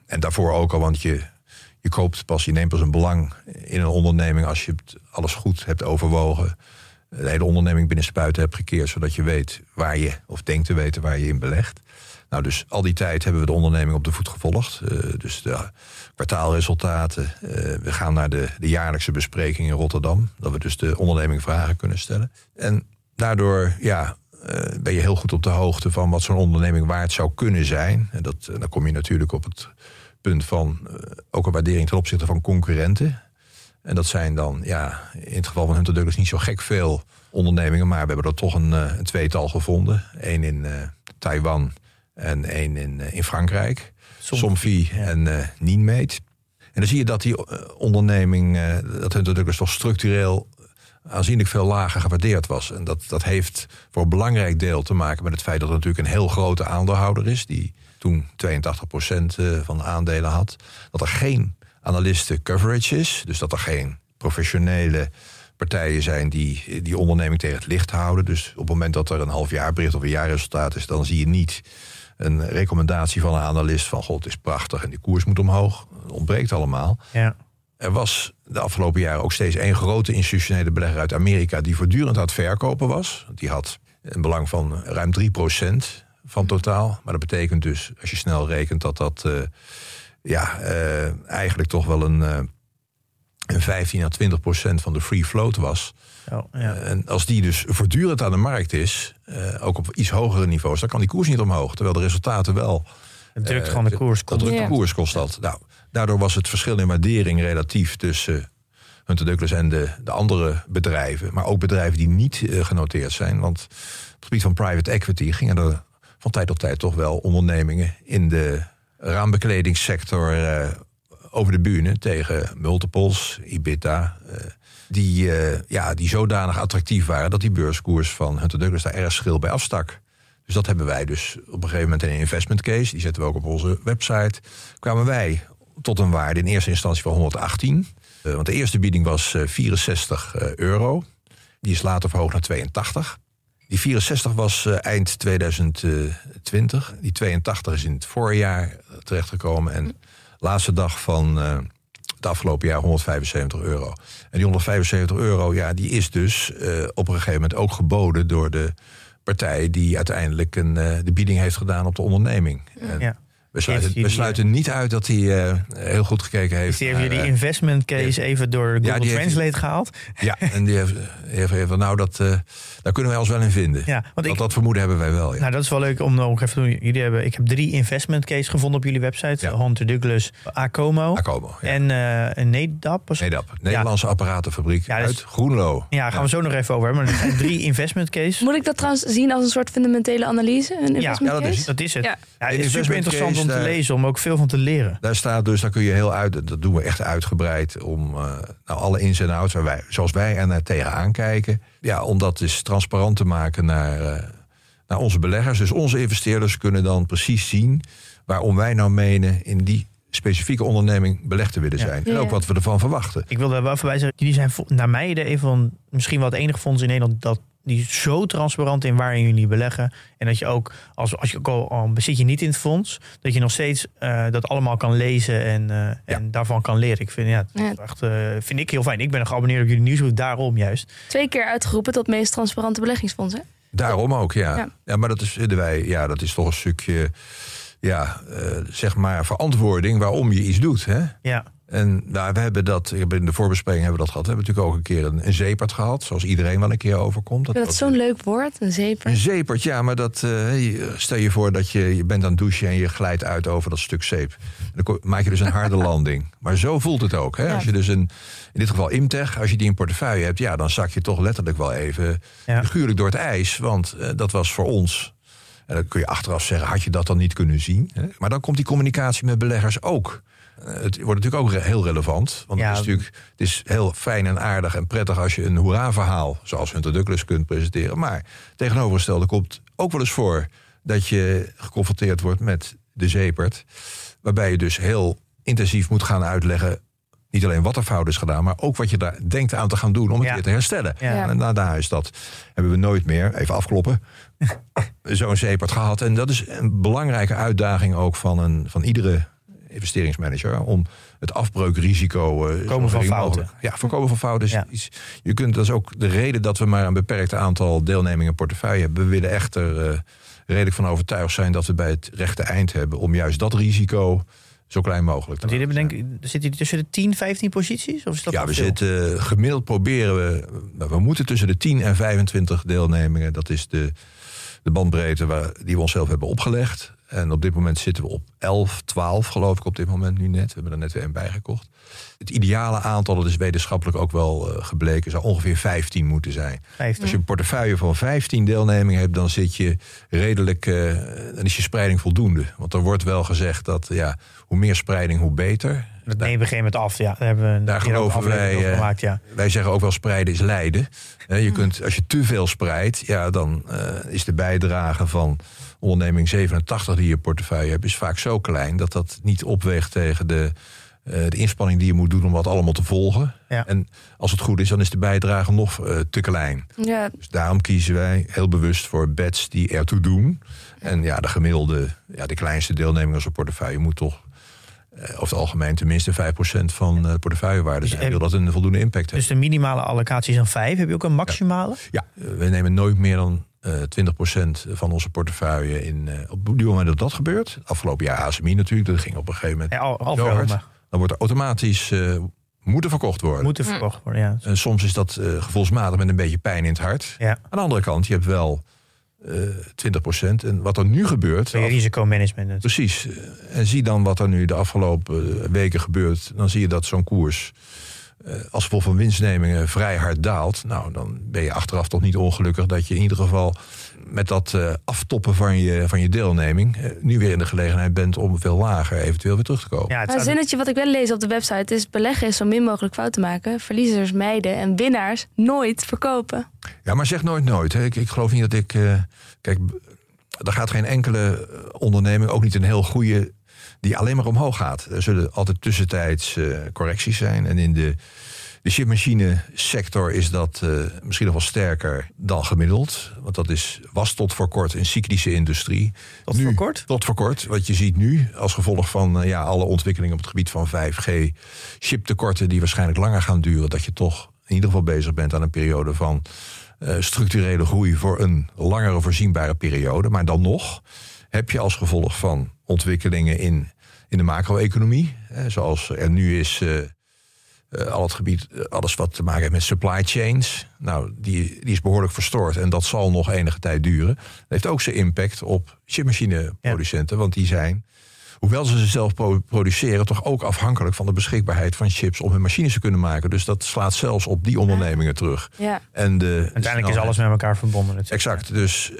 En daarvoor ook al, want je neemt pas een belang in een onderneming als je alles goed hebt overwogen. De hele onderneming binnensbuiten hebt gekeerd, zodat je weet waar je, of denkt te weten waar je in belegt. Nou, dus al die tijd hebben we de onderneming op de voet gevolgd. Dus de kwartaalresultaten. We gaan naar de jaarlijkse bespreking in Rotterdam. Dat we dus de onderneming vragen kunnen stellen. En daardoor ben je heel goed op de hoogte van wat zo'n onderneming waard zou kunnen zijn. En dan kom je natuurlijk op het punt van ook een waardering ten opzichte van concurrenten. En dat zijn dan, in het geval van Hunter Douglas niet zo gek veel ondernemingen. Maar we hebben er toch een tweetal gevonden. Eén in Taiwan en één in Frankrijk. Somfy en Nienmeet. En dan zie je dat die onderneming, dat Hunter Douglas toch structureel aanzienlijk veel lager gewaardeerd was. En dat heeft voor een belangrijk deel te maken met het feit dat er natuurlijk een heel grote aandeelhouder is, die toen 82% van de aandelen had. Dat er geen analisten coverage is, dus dat er geen professionele partijen zijn die onderneming tegen het licht houden. Dus op het moment dat er een halfjaarbericht of een jaarresultaat is, dan zie je niet een recommendatie van een analist van god, het is prachtig en die koers moet omhoog. Dat ontbreekt allemaal. Ja. Er was de afgelopen jaren ook steeds één grote institutionele belegger uit Amerika die voortdurend aan het verkopen was. Die had een belang van ruim 3% van totaal. Maar dat betekent dus, als je snel rekent, dat eigenlijk toch wel een 15 à 20% van de free float was. Oh, ja. En als die dus voortdurend aan de markt is, ook op iets hogere niveaus, dan kan die koers niet omhoog. Terwijl de resultaten wel. Het drukt gewoon de koers. De koers kost dat. Nou, daardoor was het verschil in waardering relatief tussen Hunter Douglas en de andere bedrijven. Maar ook bedrijven die niet genoteerd zijn. Want op het gebied van private equity gingen er van tijd tot tijd toch wel ondernemingen in de raambekledingssector over de bühne tegen multiples, EBITDA, die zodanig attractief waren dat die beurskoers van Hunter Douglas daar erg schil bij afstak. Dus dat hebben wij dus op een gegeven moment in een investment case, die zetten we ook op onze website, kwamen wij tot een waarde in eerste instantie van 118. Want de eerste bieding was €64. Die is later verhoogd naar 82. Die 64 was eind 2020. Die 82 is in het voorjaar terechtgekomen. En laatste dag van het afgelopen jaar €175. En die €175, die is dus op een gegeven moment ook geboden door de partij die uiteindelijk de bieding heeft gedaan op de onderneming. En we sluiten niet uit dat hij heel goed gekeken heeft. Dus die heeft die investment case even door Google Translate gehaald? Ja, en die heeft even, daar kunnen wij ons wel in vinden. Ja, dat vermoeden hebben wij wel. Ja. Nou, dat is wel leuk om nog even te doen. Ik heb 3 investment cases gevonden op jullie website. Ja. Hunter Douglas, Acomo en NEDAP. Nederlandse apparatenfabriek uit Groenlo. Ja, gaan we zo nog even over hebben. Maar er zijn 3 investment cases. Moet ik dat trouwens zien als een soort fundamentele analyse? Dat is het. Ja, het is super interessant om te lezen, om ook veel van te leren. Daar staat dus, daar kun je dat doen we echt uitgebreid, om alle ins en outs, zoals wij er tegenaan kijken. Ja, om dat dus transparant te maken naar onze beleggers. Dus onze investeerders kunnen dan precies zien waarom wij nou menen in die specifieke onderneming belegd te willen zijn. En ook wat we ervan verwachten. Ik wil daar wel voorbij zeggen, jullie zijn naar mij een van misschien wel het enige fonds in Nederland die is zo transparant in waarin jullie beleggen. En dat je ook, als je ook al bezit je niet in het fonds, dat je nog steeds dat allemaal kan lezen en daarvan kan leren. Ik vind vind ik heel fijn. Ik ben geabonneerd op jullie nieuwsbrief, daarom juist. 2 keer uitgeroepen tot meest transparante beleggingsfonds, hè? Daarom ook, ja. Maar dat is toch een stukje, zeg maar, verantwoording waarom je iets doet, hè? Ja. En we hebben in de voorbespreking hebben we dat gehad. We hebben natuurlijk ook een keer een zeepert gehad, zoals iedereen wel een keer overkomt. Dat is zo'n leuk woord, een zeepert. Een zeepert, ja, maar stel je voor dat je bent aan het douchen en je glijdt uit over dat stuk zeep. Dan maak je dus een harde landing. Maar zo voelt het ook. Hè? Ja. Als je dus in dit geval Imtech, als je die in portefeuille hebt, dan zak je toch letterlijk wel even figuurlijk door het ijs. Want dat was voor ons. En dan kun je achteraf zeggen, had je dat dan niet kunnen zien? Hè? Maar dan komt die communicatie met beleggers ook. Het wordt natuurlijk ook heel relevant. Want het is heel fijn en aardig en prettig als je een hoera-verhaal, zoals Hunter Douglas, kunt presenteren. Maar tegenovergestelde komt ook wel eens voor dat je geconfronteerd wordt met de zeepert. Waarbij je dus heel intensief moet gaan uitleggen, niet alleen wat er fout is gedaan, maar ook wat je daar denkt aan te gaan doen om het weer te herstellen. Ja. En daarna is dat, hebben we nooit meer, even afkloppen, zo'n zeepert gehad. En dat is een belangrijke uitdaging ook van iedere investeringsmanager, om het afbreukrisico Voorkomen van fouten. Voorkomen van fouten. Dat is ook de reden dat we maar een beperkt aantal deelnemingen in portefeuille hebben. We willen echter redelijk van overtuigd zijn dat we bij het rechte eind hebben om juist dat risico zo klein mogelijk te maken. Zit hij tussen de 10, 15 posities? Of is dat we zitten gemiddeld proberen we moeten tussen de 10 en 25 deelnemingen. Dat is de bandbreedte die we onszelf hebben opgelegd. En op dit moment zitten we op 11, 12 geloof ik op dit moment nu net. We hebben er net weer een bijgekocht. Het ideale aantal, dat is wetenschappelijk ook wel gebleken, zou ongeveer 15 moeten zijn. 15. Als je een portefeuille van 15 deelnemingen hebt, dan zit je redelijk, dan is je spreiding voldoende. Want er wordt wel gezegd dat hoe meer spreiding, hoe beter. Dat nemen we op een gegeven moment af. Daar geloven wij. Gemaakt, Wij zeggen ook wel sprijden is lijden. Je kunt, als je te veel spreidt, dan is de bijdrage van onderneming 87 die je portefeuille hebt, is vaak zo klein dat dat niet opweegt tegen de inspanning die je moet doen om wat allemaal te volgen. Ja. En als het goed is, dan is de bijdrage nog te klein. Ja. Dus daarom kiezen wij heel bewust voor bets die ertoe doen. En de gemiddelde, de kleinste deelneming als een portefeuille moet toch over het algemeen tenminste 5% van de portefeuillewaarde zijn. Wil dat een voldoende impact hebben. Dus de minimale allocatie is dan 5. Heb je ook een maximale? Ja, we nemen nooit meer dan 20% van onze portefeuille in. Op het moment dat gebeurt, afgelopen jaar ASMI natuurlijk, dat ging op een gegeven moment zo hard. Dan wordt er automatisch moeten verkocht worden. Ja. En soms is dat gevoelsmatig met een beetje pijn in het hart. Ja. Aan de andere kant, je hebt wel 20%. En wat er nu gebeurt. Risicomanagement. Precies. En zie dan wat er nu de afgelopen weken gebeurt. Dan zie je dat zo'n koers als gevolg van winstnemingen vrij hard daalt. Nou, dan ben je achteraf toch niet ongelukkig dat je in ieder geval met dat aftoppen van je deelneming nu weer in de gelegenheid bent om veel lager eventueel weer terug te komen. Ja, een zinnetje wat ik wel lees op de website is: beleggen is zo min mogelijk fout te maken, verliezers mijden en winnaars nooit verkopen. Ja, maar zeg nooit. Hè. Ik geloof niet dat ik. Kijk, er gaat geen enkele onderneming, ook niet een heel goede, die alleen maar omhoog gaat. Er zullen altijd tussentijds correcties zijn. En in de chipmachine sector is dat misschien nog wel sterker dan gemiddeld. Want dat was tot voor kort een cyclische industrie. Tot voor kort. Wat je ziet nu als gevolg van alle ontwikkelingen op het gebied van 5G, chiptekorten die waarschijnlijk langer gaan duren, dat je toch in ieder geval bezig bent aan een periode van structurele groei voor een langere voorzienbare periode. Maar dan nog heb je als gevolg van ontwikkelingen in de macro-economie, zoals er nu is al het gebied, alles wat te maken heeft met supply chains, nou, die is behoorlijk verstoord en dat zal nog enige tijd duren. Dat heeft ook zijn impact op chipmachineproducenten, want die zijn, hoewel ze zelf produceren, toch ook afhankelijk van de beschikbaarheid van chips om hun machines te kunnen maken. Dus dat slaat zelfs op die ondernemingen terug. Ja. En uiteindelijk is alles met elkaar verbonden. Natuurlijk. Exact. Dus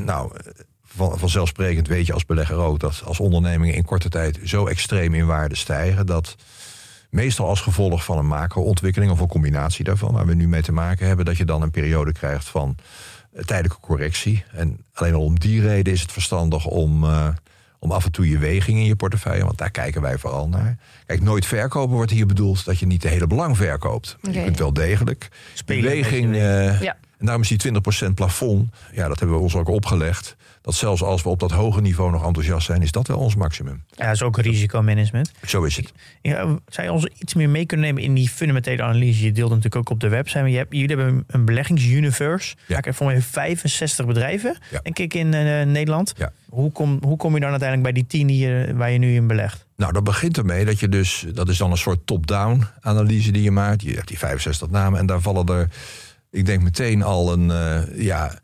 vanzelfsprekend weet je als belegger ook dat als ondernemingen in korte tijd zo extreem in waarde stijgen, dat meestal als gevolg van een macro-ontwikkeling of een combinatie daarvan, waar we nu mee te maken hebben, dat je dan een periode krijgt van tijdelijke correctie. En alleen al om die reden is het verstandig om af en toe je weging in je portefeuille, want daar kijken wij vooral naar. Kijk, nooit verkopen wordt hier bedoeld dat je niet de hele belang verkoopt. Okay. Je kunt wel degelijk weging. En daarom is die 20% plafond, dat hebben we ons ook opgelegd. Dat zelfs als we op dat hoge niveau nog enthousiast zijn, is dat wel ons maximum. Ja, dat is ook risicomanagement. Zo is het. Ja, zou je ons iets meer mee kunnen nemen in die fundamentele analyse? Je deelt natuurlijk ook op de website. Maar jullie hebben een beleggingsuniverse. Ja. Ik heb voor mij 65 bedrijven, denk ik, in Nederland. Ja. Hoe kom je dan uiteindelijk bij die 10 waar je nu in belegt? Nou, dat begint ermee dat je dus, dat is dan een soort top-down analyse die je maakt. Je hebt die 65 namen en daar vallen er, ik denk meteen al een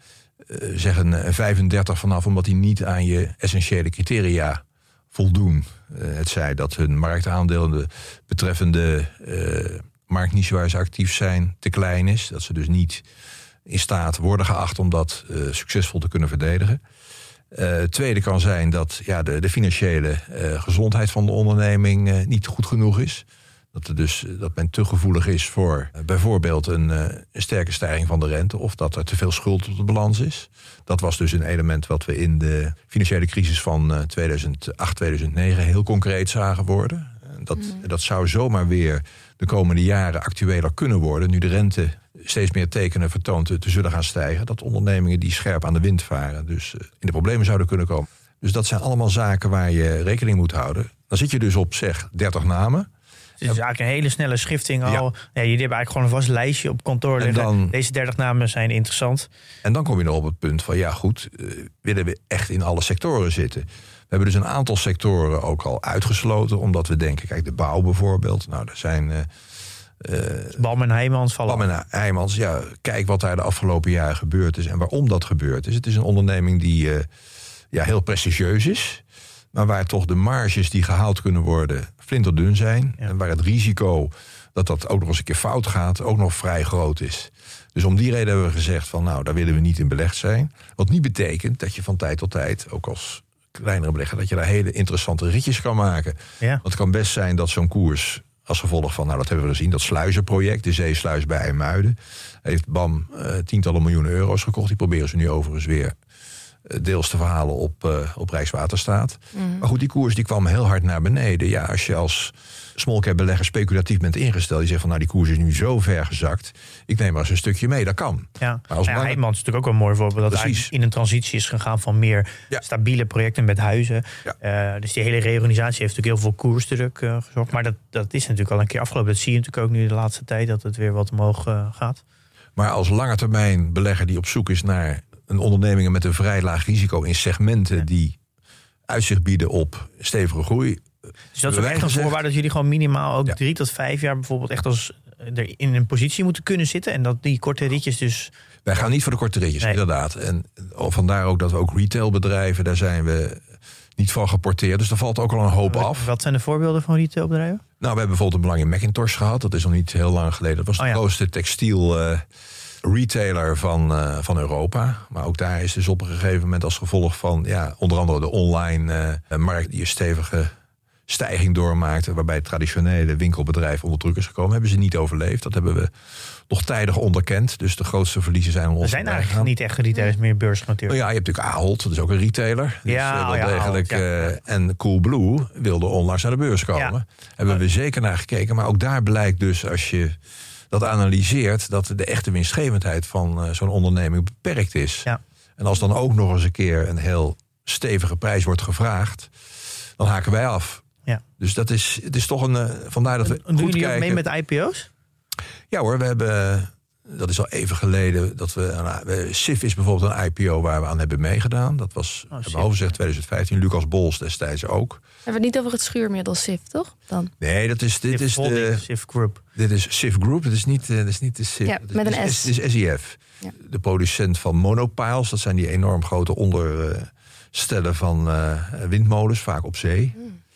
35 vanaf, omdat die niet aan je essentiële criteria voldoen. Het zij dat hun marktaandeel, de betreffende marktniche waar ze actief zijn, te klein is. Dat ze dus niet in staat worden geacht om dat succesvol te kunnen verdedigen. Het tweede kan zijn dat de financiële gezondheid van de onderneming niet goed genoeg is. Dat men te gevoelig is voor bijvoorbeeld een sterke stijging van de rente, of dat er te veel schuld op de balans is. Dat was dus een element wat we in de financiële crisis van 2008, 2009 heel concreet zagen worden. Dat zou zomaar weer de komende jaren actueler kunnen worden, nu de rente steeds meer tekenen vertoont te zullen gaan stijgen, dat ondernemingen die scherp aan de wind varen dus in de problemen zouden kunnen komen. Dus dat zijn allemaal zaken waar je rekening moet houden. Dan zit je dus op, zeg, 30 namen. Het is eigenlijk een hele snelle schifting al. Ja. Ja, jullie hebben eigenlijk gewoon een vast lijstje op kantoor liggen. Dan, deze 30 namen zijn interessant. En dan kom je nog op het punt van, willen we echt in alle sectoren zitten? We hebben dus een aantal sectoren ook al uitgesloten, omdat we denken, kijk, de bouw bijvoorbeeld. Nou, er zijn... Bam en Heijmans vallen. Bam en Heijmans, kijk wat daar de afgelopen jaren gebeurd is en waarom dat gebeurd is. Het is een onderneming die heel prestigieus is, maar waar toch de marges die gehaald kunnen worden flinterdun zijn. Ja. En waar het risico dat ook nog eens een keer fout gaat ook nog vrij groot is. Dus om die reden hebben we gezegd van, daar willen we niet in belegd zijn. Wat niet betekent dat je van tijd tot tijd, ook als kleinere belegger, dat je daar hele interessante ritjes kan maken. Ja. Want het kan best zijn dat zo'n koers, als gevolg van, dat hebben we gezien, dat sluizenproject, de zeesluis bij IJmuiden, heeft BAM tientallen miljoenen euro's gekocht. Die proberen ze nu overigens weer deels te verhalen op Rijkswaterstaat. Mm. Maar goed, die koers die kwam heel hard naar beneden. Ja, als je als small cap belegger speculatief bent ingesteld, je zegt van, die koers is nu zo ver gezakt, ik neem maar eens een stukje mee, dat kan. Ja, maar Heijmans is natuurlijk ook wel een mooi voorbeeld, dat eigenlijk in een transitie is gegaan van meer stabiele projecten met huizen. Ja. Dus die hele reorganisatie heeft natuurlijk heel veel koersdruk gezorgd. Maar dat is natuurlijk al een keer afgelopen. Dat zie je natuurlijk ook nu de laatste tijd, dat het weer wat omhoog gaat. Maar als langetermijn belegger die op zoek is naar een onderneming met een vrij laag risico in segmenten die uitzicht bieden op stevige groei. Dus dat is ook echt een voorwaarde dat jullie gewoon minimaal ook 3 tot 5 jaar bijvoorbeeld echt als er in een positie moeten kunnen zitten. En dat die korte ritjes dus... Wij gaan niet voor de korte ritjes, inderdaad. En vandaar ook dat we ook retailbedrijven, daar zijn we niet van geporteerd. Dus daar valt ook al een hoop af. Wat zijn de voorbeelden van retailbedrijven? Nou, we hebben bijvoorbeeld een belang in Macintosh gehad. Dat is nog niet heel lang geleden. Dat was de grootste textiel retailer van Europa. Maar ook daar is dus op een gegeven moment als gevolg van onder andere de online markt die een stevige stijging doormaakte, waarbij het traditionele winkelbedrijf onder druk is gekomen, hebben ze niet overleefd. Dat hebben we nog tijdig onderkend. Dus de grootste verliezen zijn ons. Er zijn eigenlijk niet echt retailers meer beursgenoteerd. Nou ja, je hebt natuurlijk Ahold, dat is ook een retailer. Dus, Ahold, en Coolblue wilde onlangs naar de beurs komen. Ja. Hebben we zeker naar gekeken. Maar ook daar blijkt dus, als je dat analyseert, dat de echte winstgevendheid van zo'n onderneming beperkt is. Ja. En als dan ook nog eens een keer een heel stevige prijs wordt gevraagd, dan haken wij af. Ja. Dus het is toch vandaar dat we goed kijken. Doen jullie ook mee met IPO's? Ja hoor, we hebben, dat is al even geleden, dat SIF is bijvoorbeeld een IPO waar we aan hebben meegedaan. Dat was, behalve gezegd 2015, Lucas Bols destijds ook. Hebben we het niet over het schuurmiddel SIF, toch? Dan? Nee, dit is de SIF Group. Dit is SIF Group, het is niet de SIF. Ja, met een S. Het is SIF. Ja. De producent van monopiles, dat zijn die enorm grote onderstellen van windmolens, vaak op zee.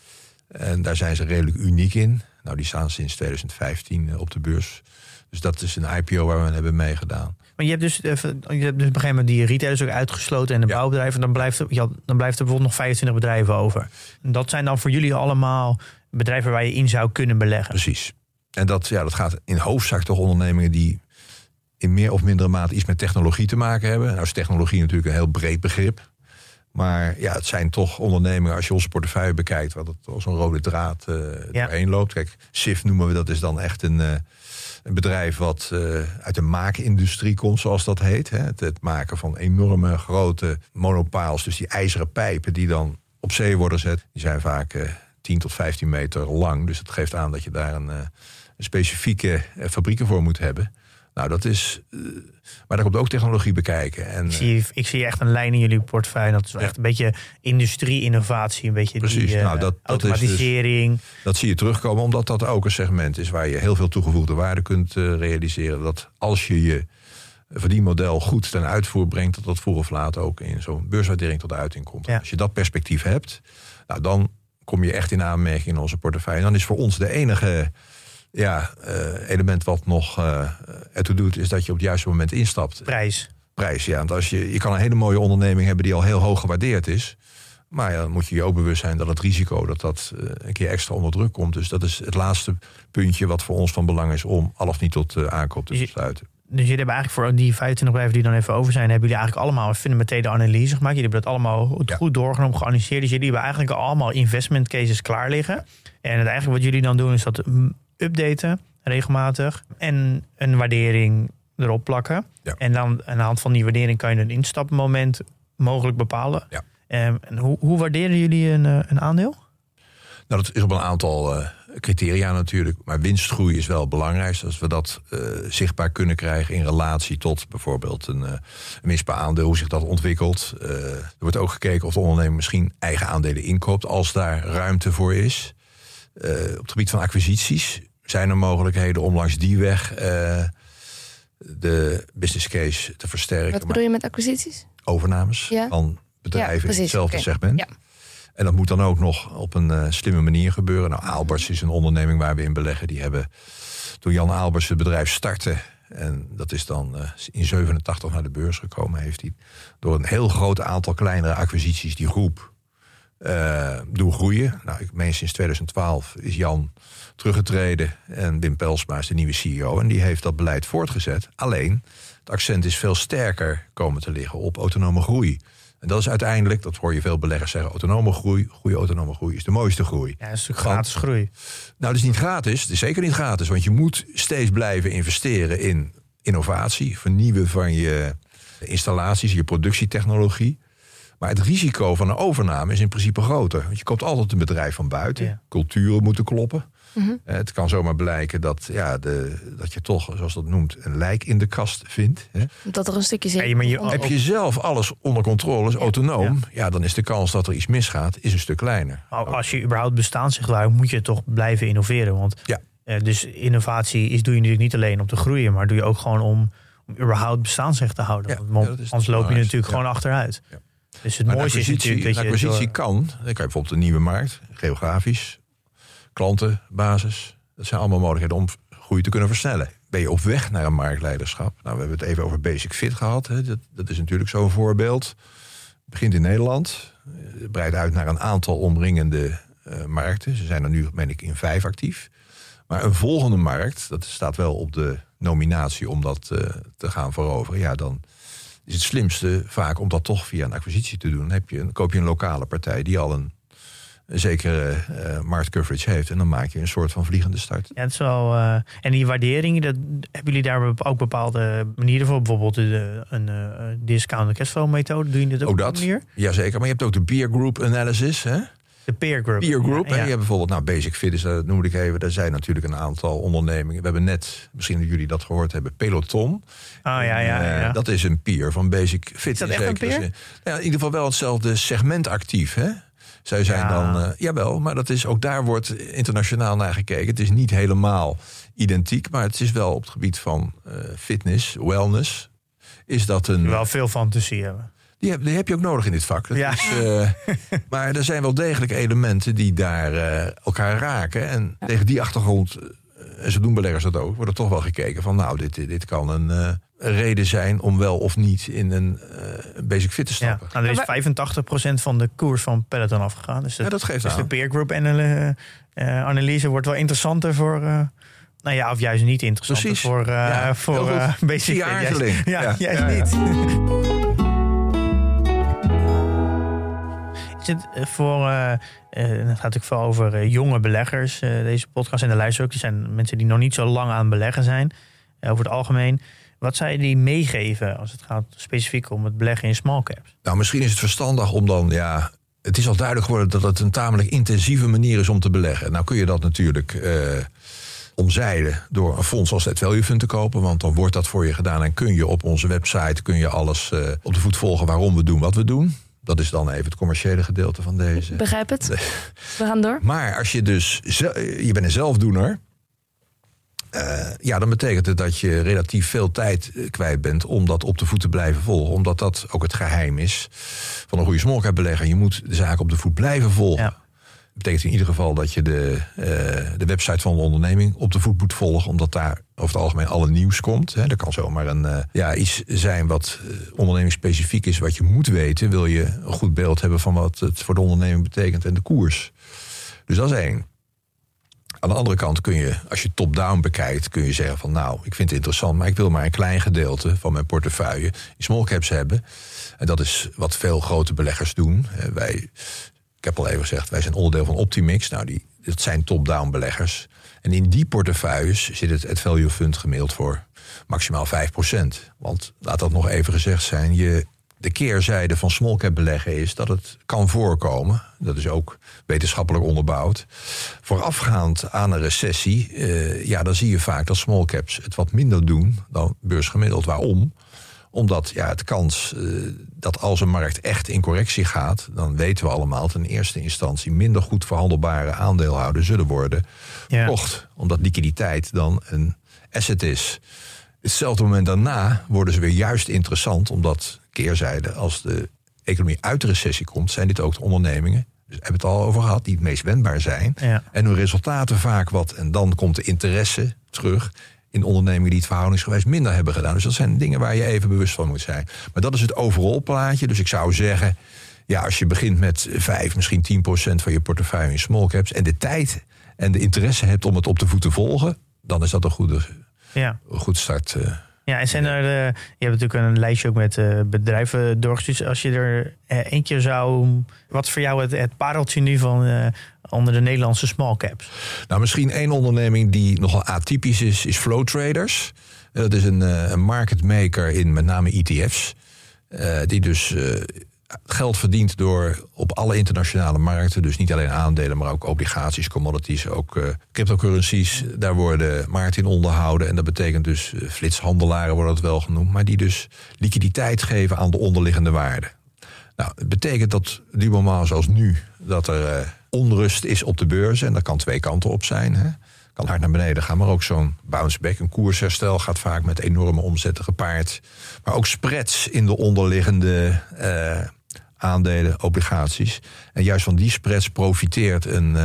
En daar zijn ze redelijk uniek in. Nou, die staan sinds 2015 op de beurs. Dus dat is een IPO waar we hebben meegedaan. Maar je hebt dus op een gegeven moment die retailers ook uitgesloten en de bouwbedrijven. Dan blijft er bijvoorbeeld nog 25 bedrijven over. En dat zijn dan voor jullie allemaal bedrijven waar je in zou kunnen beleggen. Precies. En dat gaat in hoofdzaak toch ondernemingen die in meer of mindere mate iets met technologie te maken hebben. Nou is technologie natuurlijk een heel breed begrip. Maar het zijn toch ondernemingen, als je onze portefeuille bekijkt, waar het als een rode draad doorheen loopt. Kijk, SIF noemen we, dat is dan echt een bedrijf wat uit de maakindustrie komt, zoals dat heet. Hè. Het maken van enorme grote monopiles, dus die ijzeren pijpen die dan op zee worden gezet. Die zijn vaak 10 tot 15 meter lang. Dus dat geeft aan dat je daar een specifieke fabrieken voor moet hebben. Nou, dat is. Maar daar komt ook technologie bekijken. En, ik zie echt een lijn in jullie portefeuille. Dat is echt een beetje industrie-innovatie. Een beetje precies, die automatisering. Dat zie je terugkomen, omdat dat ook een segment is waar je heel veel toegevoegde waarde kunt realiseren. Dat als je je verdienmodel goed ten uitvoer brengt, dat vroeg of laat ook in zo'n beurswaardering tot uiting komt. Ja. Als je dat perspectief hebt, dan kom je echt in aanmerking in onze portefeuille. En dan is voor ons de enige element wat nog ertoe doet, is dat je op het juiste moment instapt. Prijs, ja. Want als je kan een hele mooie onderneming hebben die al heel hoog gewaardeerd is. Maar dan moet je ook bewust zijn dat het risico dat een keer extra onder druk komt. Dus dat is het laatste puntje wat voor ons van belang is om al of niet tot aankoop te besluiten. Dus jullie hebben eigenlijk voor die 25 bedrijven die dan even over zijn, hebben jullie eigenlijk allemaal een fundamentele analyse gemaakt. Jullie hebben dat allemaal goed doorgenomen, geanalyseerd. Dus jullie hebben eigenlijk allemaal investment cases klaar liggen. En eigenlijk wat jullie dan doen is dat updaten regelmatig en een waardering erop plakken. Ja. En dan aan de hand van die waardering kan je een instapmoment mogelijk bepalen. Ja. En hoe waarderen jullie een aandeel? Nou, dat is op een aantal criteria natuurlijk. Maar winstgroei is wel het belangrijkste. Als we dat zichtbaar kunnen krijgen in relatie tot bijvoorbeeld een winstbaar aandeel, hoe zich dat ontwikkelt. Er wordt ook gekeken of de ondernemer misschien eigen aandelen inkoopt als daar ruimte voor is. Op het gebied van acquisities zijn er mogelijkheden om langs die weg de business case te versterken. Wat bedoel je met acquisities? Overnames van bedrijven in hetzelfde segment. Ja. En dat moet dan ook nog op een slimme manier gebeuren. Nou, Aalberts is een onderneming waar we in beleggen. Die hebben, toen Jan Aalberts het bedrijf startte, en dat is dan in 87 naar de beurs gekomen, heeft hij door een heel groot aantal kleinere acquisities die groep doen groeien. Nou, ik meen sinds 2012 is Jan teruggetreden en Wim Pelsma is de nieuwe CEO. En die heeft dat beleid voortgezet. Alleen, het accent is veel sterker komen te liggen op autonome groei. En dat is uiteindelijk, dat hoor je veel beleggers zeggen, autonome groei, goede autonome groei is de mooiste groei. Ja, dat is natuurlijk gratis groei. Nou, dat is niet gratis. Het is zeker niet gratis, want je moet steeds blijven investeren in innovatie, vernieuwen van je installaties, je productietechnologie. Maar het risico van een overname is in principe groter. Want je koopt altijd een bedrijf van buiten. Ja. Culturen moeten kloppen. Mm-hmm. Het kan zomaar blijken dat, dat je toch, zoals dat noemt, een lijk in de kast vindt. Hè? Dat er een stukje zin. Heb je zelf alles onder controle, is autonoom, dan is de kans dat er iets misgaat, is een stuk kleiner. Als je überhaupt bestaansrecht houdt, moet je toch blijven innoveren. Want dus innovatie doe je natuurlijk niet alleen om te groeien, maar doe je ook gewoon om überhaupt bestaansrecht te houden. Ja, want anders loop je natuurlijk gewoon achteruit. Ja. Dus het mooiste is natuurlijk dat je acquisitie kan. Dan kan je bijvoorbeeld een nieuwe markt, geografisch, klantenbasis. Dat zijn allemaal mogelijkheden om groei te kunnen versnellen. Ben je op weg naar een marktleiderschap? Nou, we hebben het even over Basic Fit gehad. Hè. Dat is natuurlijk zo'n voorbeeld. Het begint in Nederland. Het breidt uit naar een aantal omringende markten. Ze zijn er nu, meen ik, in 5 actief. Maar een volgende markt, dat staat wel op de nominatie om dat te gaan veroveren. Ja, dan is het slimste vaak om dat toch via een acquisitie te doen. Dan koop je een lokale partij die al een zekere marktcoverage heeft. En dan maak je een soort van vliegende start. Ja, het is wel, en die waardering, hebben jullie daar ook bepaalde manieren voor? Bijvoorbeeld een discounted cashflow methode. Doe je dit ook op die manier? Jazeker, maar je hebt ook de peer group analysis. Hè? De peer group. Peer group. Ja. Je hebt bijvoorbeeld, Basic Fit, dat noemde ik even. Daar zijn natuurlijk een aantal ondernemingen. We hebben net, misschien dat jullie dat gehoord hebben, Peloton. Ja. Dat is een peer van Basic Fit. Is dat echt een peer? In ieder geval wel hetzelfde segment actief, hè? Zij zijn dan, jawel, maar dat is, ook daar wordt internationaal naar gekeken. Het is niet helemaal identiek, maar het is wel op het gebied van fitness, wellness. Is dat een. Wel veel fantasie hebben. Die heb je ook nodig in dit vak. Dat is, maar er zijn wel degelijk elementen die daar elkaar raken. En tegen die achtergrond, en zo doen beleggers dat ook, wordt er toch wel gekeken van, nou, dit kan een reden zijn om wel of niet in een Basic Fit te stappen. Ja, nou, er is 85% van de koers van Peloton afgegaan. Dus dat geeft dus aan. de peer group analyse wordt wel interessanter voor. Of juist niet interessant. Precies. Voor Basic Fit. Juist niet. Het gaat natuurlijk veel over jonge beleggers, deze podcast en de luisteraars ook. Die zijn mensen die nog niet zo lang aan het beleggen zijn, over het algemeen. Wat zou je die meegeven als het gaat specifiek om het beleggen in small caps? Nou, misschien is het verstandig om dan, het is al duidelijk geworden dat het een tamelijk intensieve manier is om te beleggen. Nou kun je dat natuurlijk omzeilen door een fonds als het Value Fund te kopen, want dan wordt dat voor je gedaan en kun je op onze website alles op de voet volgen waarom we doen wat we doen. Dat is dan even het commerciële gedeelte van deze. Begrijp het. We gaan door. Maar als je dus, je bent een zelfdoener, dan betekent het dat je relatief veel tijd kwijt bent om dat op de voet te blijven volgen. Omdat dat ook het geheim is van een goede small cap belegger. Je moet de zaak op de voet blijven volgen. Ja. Dat betekent in ieder geval dat je de website van de onderneming op de voet moet volgen, omdat daar over het algemeen alle nieuws komt. Hè. Er kan zomaar iets zijn wat ondernemingsspecifiek is, wat je moet weten, wil je een goed beeld hebben van wat het voor de onderneming betekent en de koers. Dus dat is 1. Aan de andere kant kun je, als je top-down bekijkt, kun je zeggen van nou, ik vind het interessant, maar ik wil maar een klein gedeelte van mijn portefeuille in small caps hebben. En dat is wat veel grote beleggers doen. Ik heb al even gezegd, wij zijn onderdeel van Optimix. Nou, dat zijn top-down beleggers. En in die portefeuilles zit het Value Fund gemiddeld voor maximaal 5%. Want laat dat nog even gezegd zijn, de keerzijde van small cap beleggen is dat het kan voorkomen. Dat is ook wetenschappelijk onderbouwd. Voorafgaand aan een recessie, dan zie je vaak dat small caps het wat minder doen dan beursgemiddeld. Waarom? Omdat het kans dat als een markt echt in correctie gaat, dan weten we allemaal dat in eerste instantie minder goed verhandelbare aandeelhouders zullen worden verkocht. Omdat liquiditeit dan een asset is. Hetzelfde moment daarna worden ze weer juist interessant, omdat keerzijde, als de economie uit de recessie komt, zijn dit ook de ondernemingen, dus hebben we het al over gehad, die het meest wendbaar zijn. Ja. En hun resultaten vaak en dan komt de interesse terug in ondernemingen die het verhoudingsgewijs minder hebben gedaan. Dus dat zijn dingen waar je even bewust van moet zijn. Maar dat is het overal plaatje. Dus ik zou zeggen, als je begint met 5, misschien 10% van je portefeuille in small caps en de tijd en de interesse hebt om het op de voet te volgen, dan is dat een goed start. Ja, en zijn je hebt natuurlijk een lijstje ook met bedrijven doorgestuurd. Als je er eentje zou... Wat is voor jou het pareltje nu van onder de Nederlandse small caps? Nou, misschien één onderneming die nogal atypisch is Flow Traders. Dat is een market maker in met name ETF's. Die dus geld verdient door op alle internationale markten, dus niet alleen aandelen, maar ook obligaties, commodities, ook cryptocurrencies. Daar worden markten in onderhouden. En dat betekent dus flitshandelaren worden het wel genoemd, maar die dus liquiditeit geven aan de onderliggende waarde. Nou, het betekent dat du moment zoals nu, dat er onrust is op de beurzen. En dat kan twee kanten op zijn. Hè. Kan hard naar beneden gaan, maar ook zo'n bounce back, een koersherstel gaat vaak met enorme omzetten gepaard. Maar ook spreads in de onderliggende aandelen, obligaties. En juist van die spreads profiteert een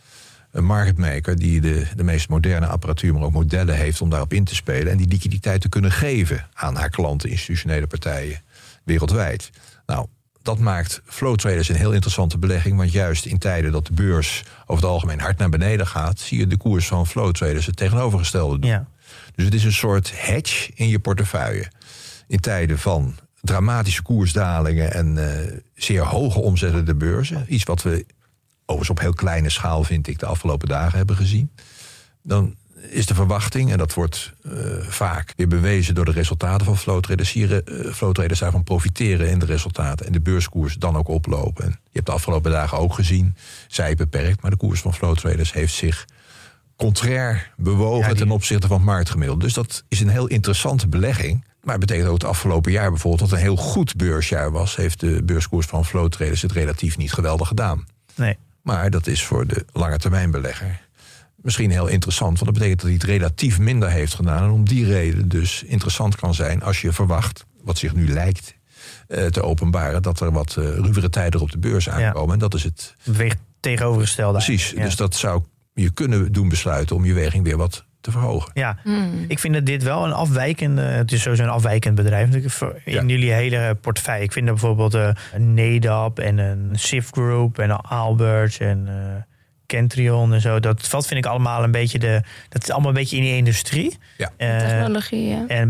market maker die de meest moderne apparatuur, maar ook modellen heeft om daarop in te spelen en die liquiditeit te kunnen geven aan haar klanten, institutionele partijen wereldwijd. Nou, dat maakt Flow Traders een heel interessante belegging, want juist in tijden dat de beurs over het algemeen hard naar beneden gaat, zie je de koers van Flow Traders het tegenovergestelde doen. Ja. Dus het is een soort hedge in je portefeuille. In tijden van dramatische koersdalingen en zeer hoge omzetten de beurzen, iets wat we overigens op heel kleine schaal, vind ik, de afgelopen dagen hebben gezien, dan is de verwachting, en dat wordt vaak weer bewezen door de resultaten van Flow Traders, zie je Flow Traders daarvan profiteren in de resultaten en de beurskoers dan ook oplopen. En je hebt de afgelopen dagen ook gezien, zij beperkt, maar de koers van Flow Traders heeft zich contrair bewogen ten opzichte van het marktgemiddelde. Dus dat is een heel interessante belegging. Maar het betekent ook het afgelopen jaar bijvoorbeeld dat een heel goed beursjaar was, heeft de beurskoers van Flow Traders het relatief niet geweldig gedaan. Nee. Maar dat is voor de lange termijn belegger misschien heel interessant, want dat betekent dat hij het relatief minder heeft gedaan. En om die reden dus interessant kan zijn als je verwacht, wat zich nu lijkt te openbaren, dat er wat ruwere tijden op de beurs aankomen. Ja. En dat is het weegt tegenovergestelde. Precies, dus dat zou je kunnen doen besluiten om je weging weer wat te verhogen. Ja, ik vind dat dit wel een afwijkende, het is sowieso een afwijkend bedrijf natuurlijk in jullie hele portefeuille. Ik vind dat bijvoorbeeld een NEDAP en een SIF Group en een Albert en Kentrion en zo. Dat vind ik allemaal een beetje dat is allemaal een beetje in die industrie. Ja. Technologie, ja. En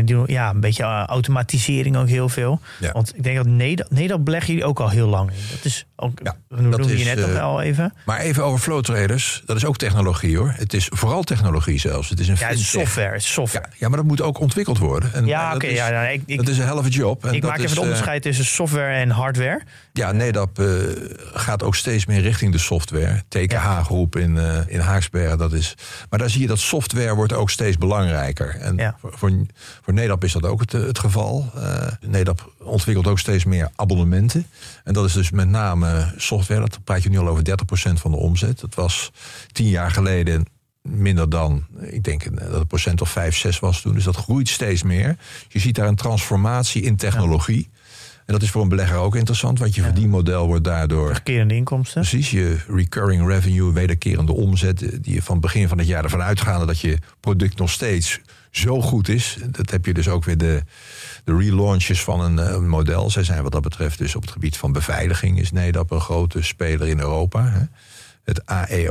een beetje automatisering ook heel veel. Ja. Want ik denk dat NEDAP beleggen jullie ook al heel lang in. Dat is ook, dat noemde je net nog al even. Maar even over Flow Traders, dat is ook technologie hoor. Het is vooral technologie zelfs. Het is het is software. Ja, maar dat moet ook ontwikkeld worden. En dat is een hell of a job. En ik maak even het onderscheid tussen software en hardware. Ja, NEDAP gaat ook steeds meer richting de software. TKH-groep in Haaksbergen, dat is. Maar daar zie je dat software wordt ook steeds belangrijker. En voor NEDAP is dat ook het geval. NEDAP ontwikkelt ook steeds meer abonnementen. En dat is dus met name software. Dat praat je nu al over 30% van de omzet. Dat was 10 jaar geleden minder dan, ik denk dat het procent of 5, 6 was toen. Dus dat groeit steeds meer. Je ziet daar een transformatie in technologie. En dat is voor een belegger ook interessant, want je verdienmodel wordt daardoor terugkerende inkomsten. Precies, je recurring revenue, wederkerende omzet, die je van het begin van het jaar ervan uitgaande dat je product nog steeds zo goed is. Dat heb je dus ook weer de relaunches van een model. Zij zijn wat dat betreft dus op het gebied van beveiliging is NEDAP een grote speler in Europa. Hè. Het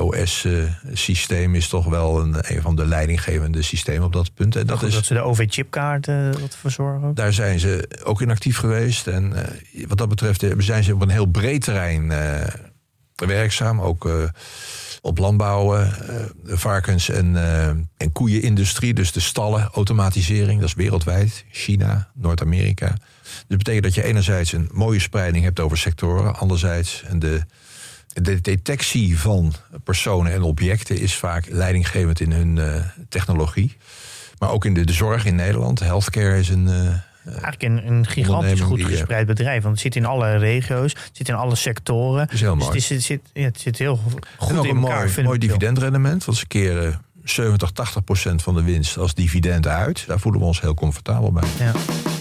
AEOS-systeem is toch wel een van de leidinggevende systemen op dat punt. En dat ze de OV-chipkaart wat verzorgen. Daar zijn ze ook in actief geweest. En wat dat betreft zijn ze op een heel breed terrein werkzaam. Ook op landbouw, varkens- en koeienindustrie. Dus de stallen, automatisering, dat is wereldwijd. China, Noord-Amerika. Dus dat betekent dat je enerzijds een mooie spreiding hebt over sectoren. Anderzijds de detectie van personen en objecten is vaak leidinggevend in hun technologie. Maar ook in de zorg in Nederland. Healthcare is eigenlijk een gigantisch goed gespreid bedrijf. Want het zit in alle regio's, het zit in alle sectoren. Dat is heel mooi. Dus het zit heel goed en ook in elkaar. Een mooi dividendrendement. Want ze keren 70-80% van de winst als dividend uit. Daar voelen we ons heel comfortabel bij. Ja.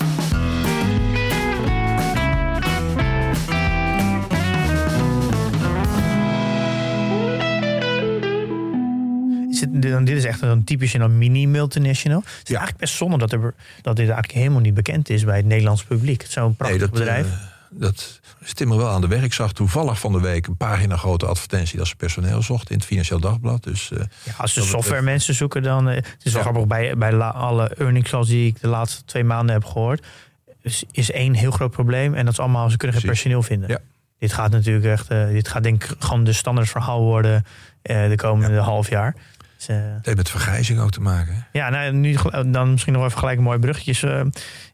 Dit is echt een typische mini-multinational. Het is eigenlijk best zonde dat dit eigenlijk helemaal niet bekend is bij het Nederlands publiek. Het is zo'n prachtig bedrijf. Dat zit me wel aan de werk. Ik zag toevallig van de week een pagina grote advertentie dat ze personeel zochten in het Financieel Dagblad. Dus, als ze software mensen zoeken dan... Het is wel grappig, bij alle earnings calls die ik de laatste 2 maanden heb gehoord, is 1 heel groot probleem. En dat is allemaal, ze kunnen geen personeel vinden. Ja. Dit gaat natuurlijk echt... dit gaat denk ik gewoon de standaard verhaal worden de komende half jaar. Het heeft met vergrijzing ook te maken. Ja, nou, nu dan misschien nog even gelijk een mooi bruggetje.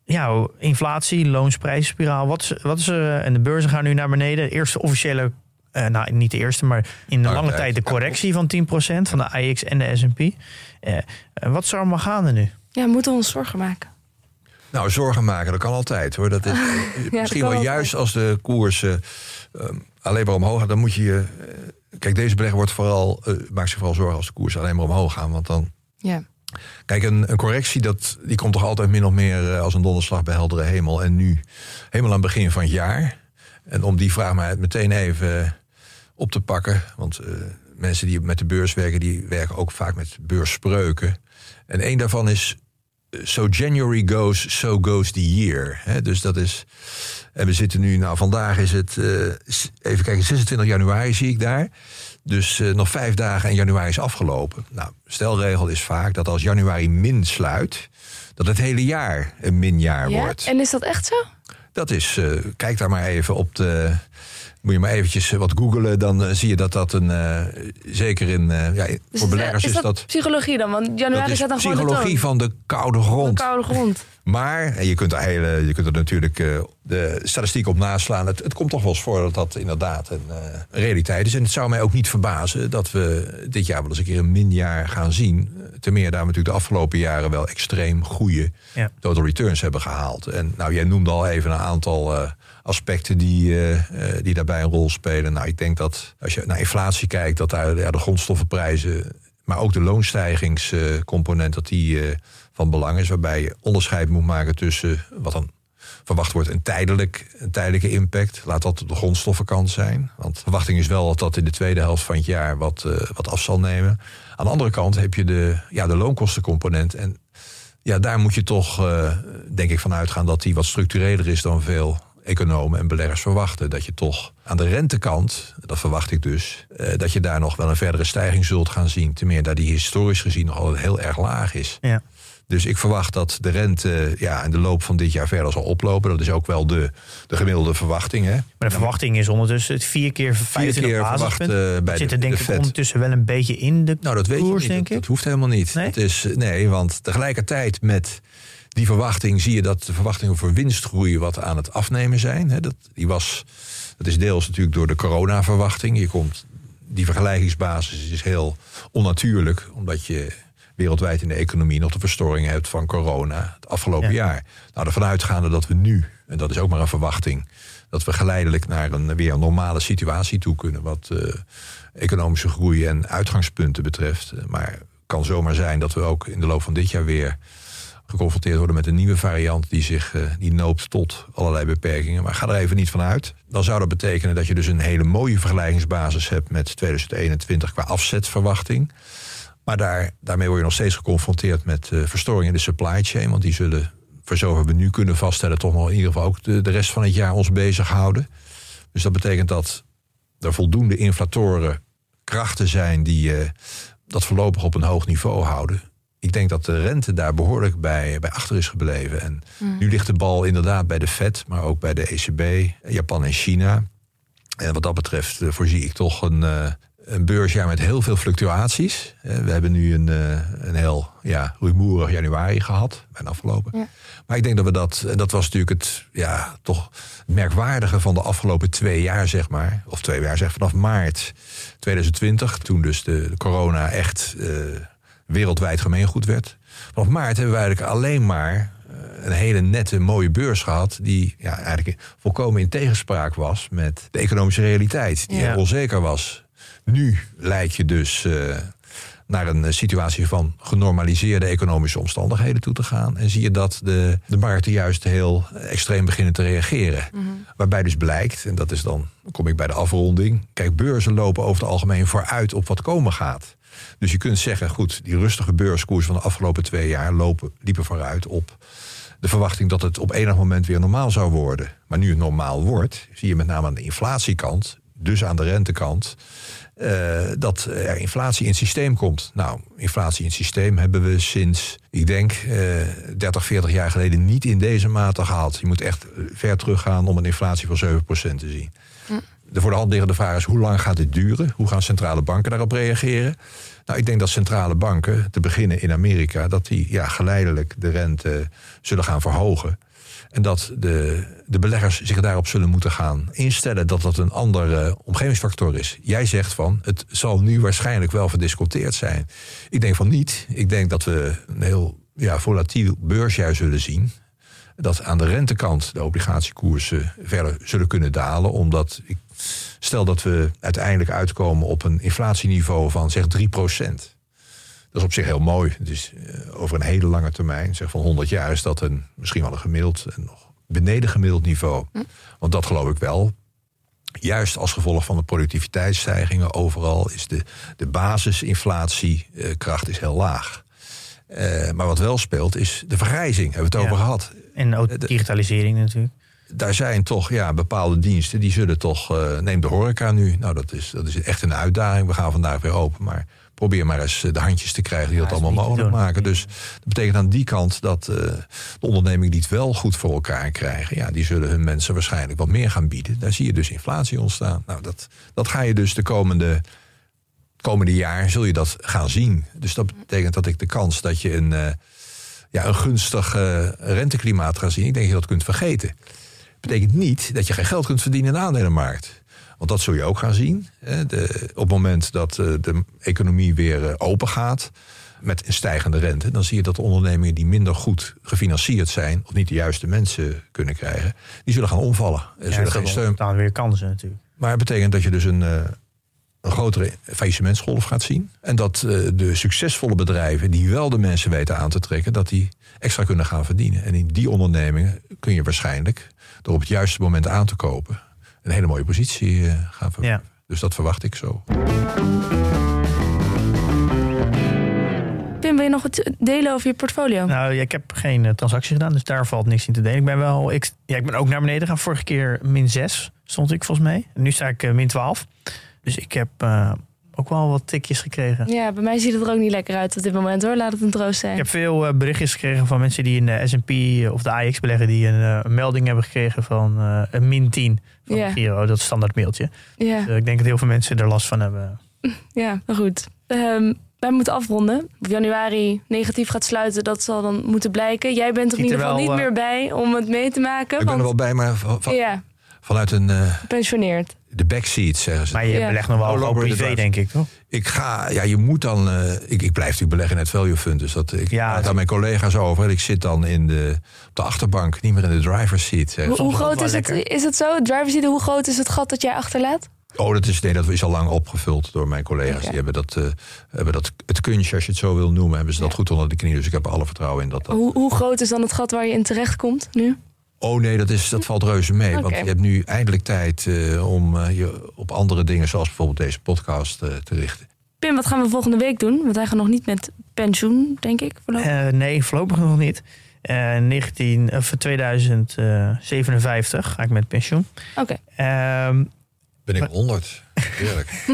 Inflatie, loonsprijsspiraal. Wat is en de beurzen gaan nu naar beneden. De eerste officiële, niet de eerste, maar in de lange tijd de correctie van 10% van de AEX en de S&P. Wat is er allemaal gaande nu? Ja, moeten we ons zorgen maken? Nou, zorgen maken, dat kan altijd hoor. Dat is misschien wel juist als de koersen alleen maar omhoog gaan, dan moet je... Kijk, deze belegger maakt zich vooral zorgen als de koersen alleen maar omhoog gaan. Want dan... Ja. Kijk, een correctie, die komt toch altijd min of meer als een donderslag bij heldere hemel. En nu, helemaal aan het begin van het jaar. En om die vraag maar meteen even op te pakken. Want mensen die met de beurs werken, die werken ook vaak met beursspreuken. En één daarvan is... So January goes, so goes the year. Dus dat is... En we zitten nu... vandaag is het... even kijken, 26 januari zie ik daar. Dus nog 5 dagen en januari is afgelopen. Nou, stelregel is vaak dat als januari min sluit, dat het hele jaar een minjaar wordt. En is dat echt zo? Dat is... kijk daar maar even op de... Moet je maar eventjes wat googlen, dan zie je dat een... zeker in... dus voor beleggers is dat psychologie dan? Want januari staat dan gewoon de toon. Psychologie van de koude grond. De koude grond. Maar, en je kunt er natuurlijk de statistiek op naslaan. Het komt toch wel eens voor dat inderdaad een realiteit is. En het zou mij ook niet verbazen dat we dit jaar wel eens een keer een minjaar gaan zien. Ten meer daar we natuurlijk de afgelopen jaren wel extreem goede total returns hebben gehaald. En nou, jij noemde al even een aantal aspecten die daarbij een rol spelen. Nou, ik denk dat als je naar inflatie kijkt, dat daar de grondstoffenprijzen, maar ook de loonstijgingscomponent, dat die van belang is. Waarbij je onderscheid moet maken tussen wat dan verwacht wordt een tijdelijke impact. Laat dat de grondstoffenkant zijn. Want de verwachting is wel dat in de tweede helft van het jaar wat af zal nemen. Aan de andere kant heb je de loonkostencomponent. En ja, daar moet je toch, denk ik, van uitgaan dat die wat structureler is dan veel economen en beleggers verwachten. Dat je toch aan de rentekant, dat verwacht ik dus, dat je daar nog wel een verdere stijging zult gaan zien. Ten meer dat die historisch gezien nog altijd heel erg laag is. Ja. Dus ik verwacht dat de rente in de loop van dit jaar verder zal oplopen. Dat is ook wel de gemiddelde verwachting. Hè? Maar de verwachting is ondertussen 4 keer 25 basispunten. Zit er denk ik ondertussen wel een beetje in de dat weet koers, je niet. denk ik? Dat hoeft helemaal niet. Nee? Want tegelijkertijd met die verwachting zie je dat de verwachtingen voor winstgroei wat aan het afnemen zijn. Hè? Dat is deels natuurlijk door de corona-verwachting. Die vergelijkingsbasis is heel onnatuurlijk, omdat je wereldwijd in de economie nog de verstoring hebt van corona het afgelopen jaar. Nou, ervan uitgaande dat we nu, en dat is ook maar een verwachting, dat we geleidelijk naar weer een normale situatie toe kunnen wat economische groei en uitgangspunten betreft. Maar het kan zomaar zijn dat we ook in de loop van dit jaar weer geconfronteerd worden met een nieuwe variant die noopt tot allerlei beperkingen. Maar ga er even niet van uit. Dan zou dat betekenen dat je dus een hele mooie vergelijkingsbasis hebt met 2021 qua afzetverwachting. Maar daarmee word je nog steeds geconfronteerd met verstoringen in de supply chain. Want die zullen, voor zover we nu kunnen vaststellen, toch nog in ieder geval ook de rest van het jaar ons bezighouden. Dus dat betekent dat er voldoende inflatoren krachten zijn die dat voorlopig op een hoog niveau houden. Ik denk dat de rente daar behoorlijk bij achter is gebleven. En nu ligt de bal inderdaad bij de Fed, maar ook bij de ECB, Japan en China. En wat dat betreft voorzie ik toch een beursjaar met heel veel fluctuaties. We hebben nu een heel rumoerig januari gehad, bijna afgelopen. Ja. Maar ik denk dat we dat was natuurlijk toch het merkwaardige van de afgelopen 2 jaar, zeg maar. Of 2 jaar, vanaf maart 2020, toen dus de corona echt wereldwijd gemeengoed werd. Vanaf maart hebben we eigenlijk alleen maar een hele nette, mooie beurs gehad, die eigenlijk volkomen in tegenspraak was met de economische realiteit, die heel onzeker was. Nu lijkt je dus naar een situatie van genormaliseerde economische omstandigheden toe te gaan. En zie je dat de markten juist heel extreem beginnen te reageren. Mm-hmm. Waarbij dus blijkt, en dat is dan kom ik bij de afronding. Kijk, beurzen lopen over het algemeen vooruit op wat komen gaat. Dus je kunt zeggen, goed, die rustige beurskoers van de afgelopen 2 jaar liepen vooruit op de verwachting dat het op enig moment weer normaal zou worden. Maar nu het normaal wordt, zie je met name aan de inflatiekant, dus aan de rentekant, dat er inflatie in het systeem komt. Nou, inflatie in het systeem hebben we sinds, ik denk, 30, 40 jaar geleden niet in deze mate gehad. Je moet echt ver teruggaan om een inflatie van 7% te zien. De voor de hand liggende vraag is, hoe lang gaat dit duren? Hoe gaan centrale banken daarop reageren? Nou, ik denk dat centrale banken, te beginnen in Amerika, dat die geleidelijk de rente zullen gaan verhogen. En dat de beleggers zich daarop zullen moeten gaan instellen dat dat een andere omgevingsfactor is. Jij zegt van, het zal nu waarschijnlijk wel verdisconteerd zijn. Ik denk van niet. Ik denk dat we een heel volatiel beursjaar zullen zien. Dat aan de rentekant de obligatiekoersen verder zullen kunnen dalen. Omdat, stel dat we uiteindelijk uitkomen op een inflatieniveau van zeg 3%. Dat is op zich heel mooi. Dus over een hele lange termijn, zeg van 100 jaar, is dat misschien wel een gemiddeld en nog beneden gemiddeld niveau. Want dat geloof ik wel. Juist als gevolg van de productiviteitsstijgingen overal is de basisinflatiekracht is heel laag. Maar wat wel speelt is de vergrijzing, hebben we het over gehad. En ook digitalisering natuurlijk. Daar zijn toch bepaalde diensten, die zullen toch, neem de horeca nu. Nou, dat is echt een uitdaging. We gaan vandaag weer open, maar probeer maar eens de handjes te krijgen die dat allemaal mogelijk maken. Dus dat betekent aan die kant dat de ondernemingen die het wel goed voor elkaar krijgen, die zullen hun mensen waarschijnlijk wat meer gaan bieden. Daar zie je dus inflatie ontstaan. Nou, dat ga je dus de komende jaar zul je dat gaan zien. Dus dat betekent dat ik de kans dat je een gunstig renteklimaat gaat zien, ik denk dat je dat kunt vergeten. Dat betekent niet dat je geen geld kunt verdienen in de aandelenmarkt. Want dat zul je ook gaan zien. Op het moment dat de economie weer open gaat met een stijgende rente, dan zie je dat de ondernemingen die minder goed gefinancierd zijn, of niet de juiste mensen kunnen krijgen, die zullen gaan omvallen. Zullen geen steun. Dan weer kansen natuurlijk. Maar het betekent dat je dus een grotere faillissementsgolf gaat zien. En dat de succesvolle bedrijven die wel de mensen weten aan te trekken, dat die extra kunnen gaan verdienen. En in die ondernemingen kun je waarschijnlijk, door op het juiste moment aan te kopen, een hele mooie positie gaan verwerven. Ja. Dus dat verwacht ik zo. Pim, wil je nog wat delen over je portfolio? Nou, ik heb geen transactie gedaan, dus daar valt niks in te delen. Ik ben ook naar beneden gegaan. Vorige keer -6 stond ik volgens mij. En nu sta ik -12. Dus ik heb ook wel wat tikjes gekregen. Ja, bij mij ziet het er ook niet lekker uit op dit moment hoor. Laat het een troost zijn. Ik heb veel berichtjes gekregen van mensen die in de S&P of de AX beleggen, die een melding hebben gekregen van een -10 van de Giro. Dat standaard mailtje. Ja. Dus ik denk dat heel veel mensen er last van hebben. Ja, maar goed. Wij moeten afronden. Of januari negatief gaat sluiten, dat zal dan moeten blijken. Jij bent er in ieder geval niet meer bij om het mee te maken. Ik ben er wel bij, maar vanuit een gepensioneerd. De backseat, zeggen ze. Maar je belegt nog wel op privé, denk ik, toch? Je moet dan. Ik blijf natuurlijk beleggen in het value fund. Dus ik praat aan mijn collega's over. Ik zit dan op de achterbank, niet meer in de driver's seat. Hoe groot is het? Is het zo? Driver's seat, hoe groot is het gat dat jij achterlaat? Oh, dat is al lang opgevuld door mijn collega's. Okay. Die hebben het kunstje, als je het zo wil noemen, hebben ze dat goed onder de knie. Dus ik heb alle vertrouwen in dat. Hoe groot is dan het gat waar je in terecht komt nu? Oh nee, dat valt reuze mee. Okay. Want je hebt nu eindelijk tijd om je op andere dingen, zoals bijvoorbeeld deze podcast, te richten. Pim, wat gaan we volgende week doen? Want wij gaan nog niet met pensioen, denk ik. Nee, voorlopig nog niet. 2057 ga ik met pensioen. Oké. Ben ik 100. Heerlijk.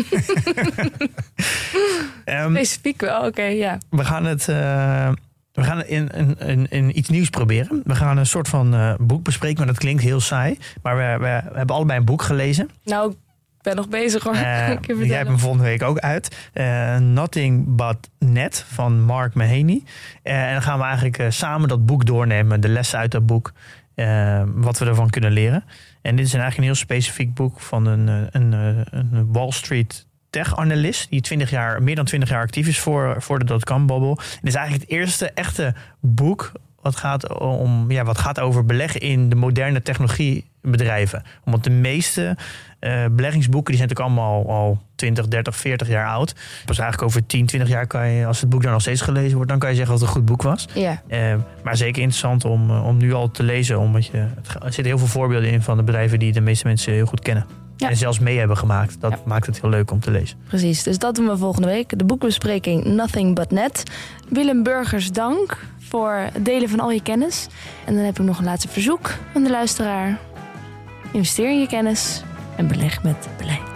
Specifiek wel, oké, ja. We gaan in iets nieuws proberen. We gaan een soort van boek bespreken, maar dat klinkt heel saai. Maar we hebben allebei een boek gelezen. Nou, ben nog bezig hoor. Jij hebt hem volgende week ook uit. Nothing But Net van Mark Mahaney. En dan gaan we eigenlijk samen dat boek doornemen. De lessen uit dat boek. Wat we ervan kunnen leren. En dit is eigenlijk een heel specifiek boek van een Wall Street tech-analyst. Die meer dan 20 jaar actief is voor de dotcom-bubble. Het is eigenlijk het eerste echte boek wat gaat over beleggen in de moderne technologiebedrijven. Omdat de meeste beleggingsboeken, die zijn natuurlijk allemaal al 20, 30, 40 jaar oud. Dus eigenlijk over 10, 20 jaar kan je, als het boek dan nog steeds gelezen wordt, dan kan je zeggen dat het een goed boek was. Ja. Maar zeker interessant om nu al te lezen. Omdat er zitten heel veel voorbeelden in van de bedrijven die de meeste mensen heel goed kennen. Ja. En zelfs mee hebben gemaakt. Dat maakt het heel leuk om te lezen. Precies, dus dat doen we volgende week. De boekbespreking Nothing But Net. Willem Burgers, dank voor het delen van al je kennis. En dan heb ik nog een laatste verzoek aan de luisteraar. Investeer in je kennis en beleg met beleid.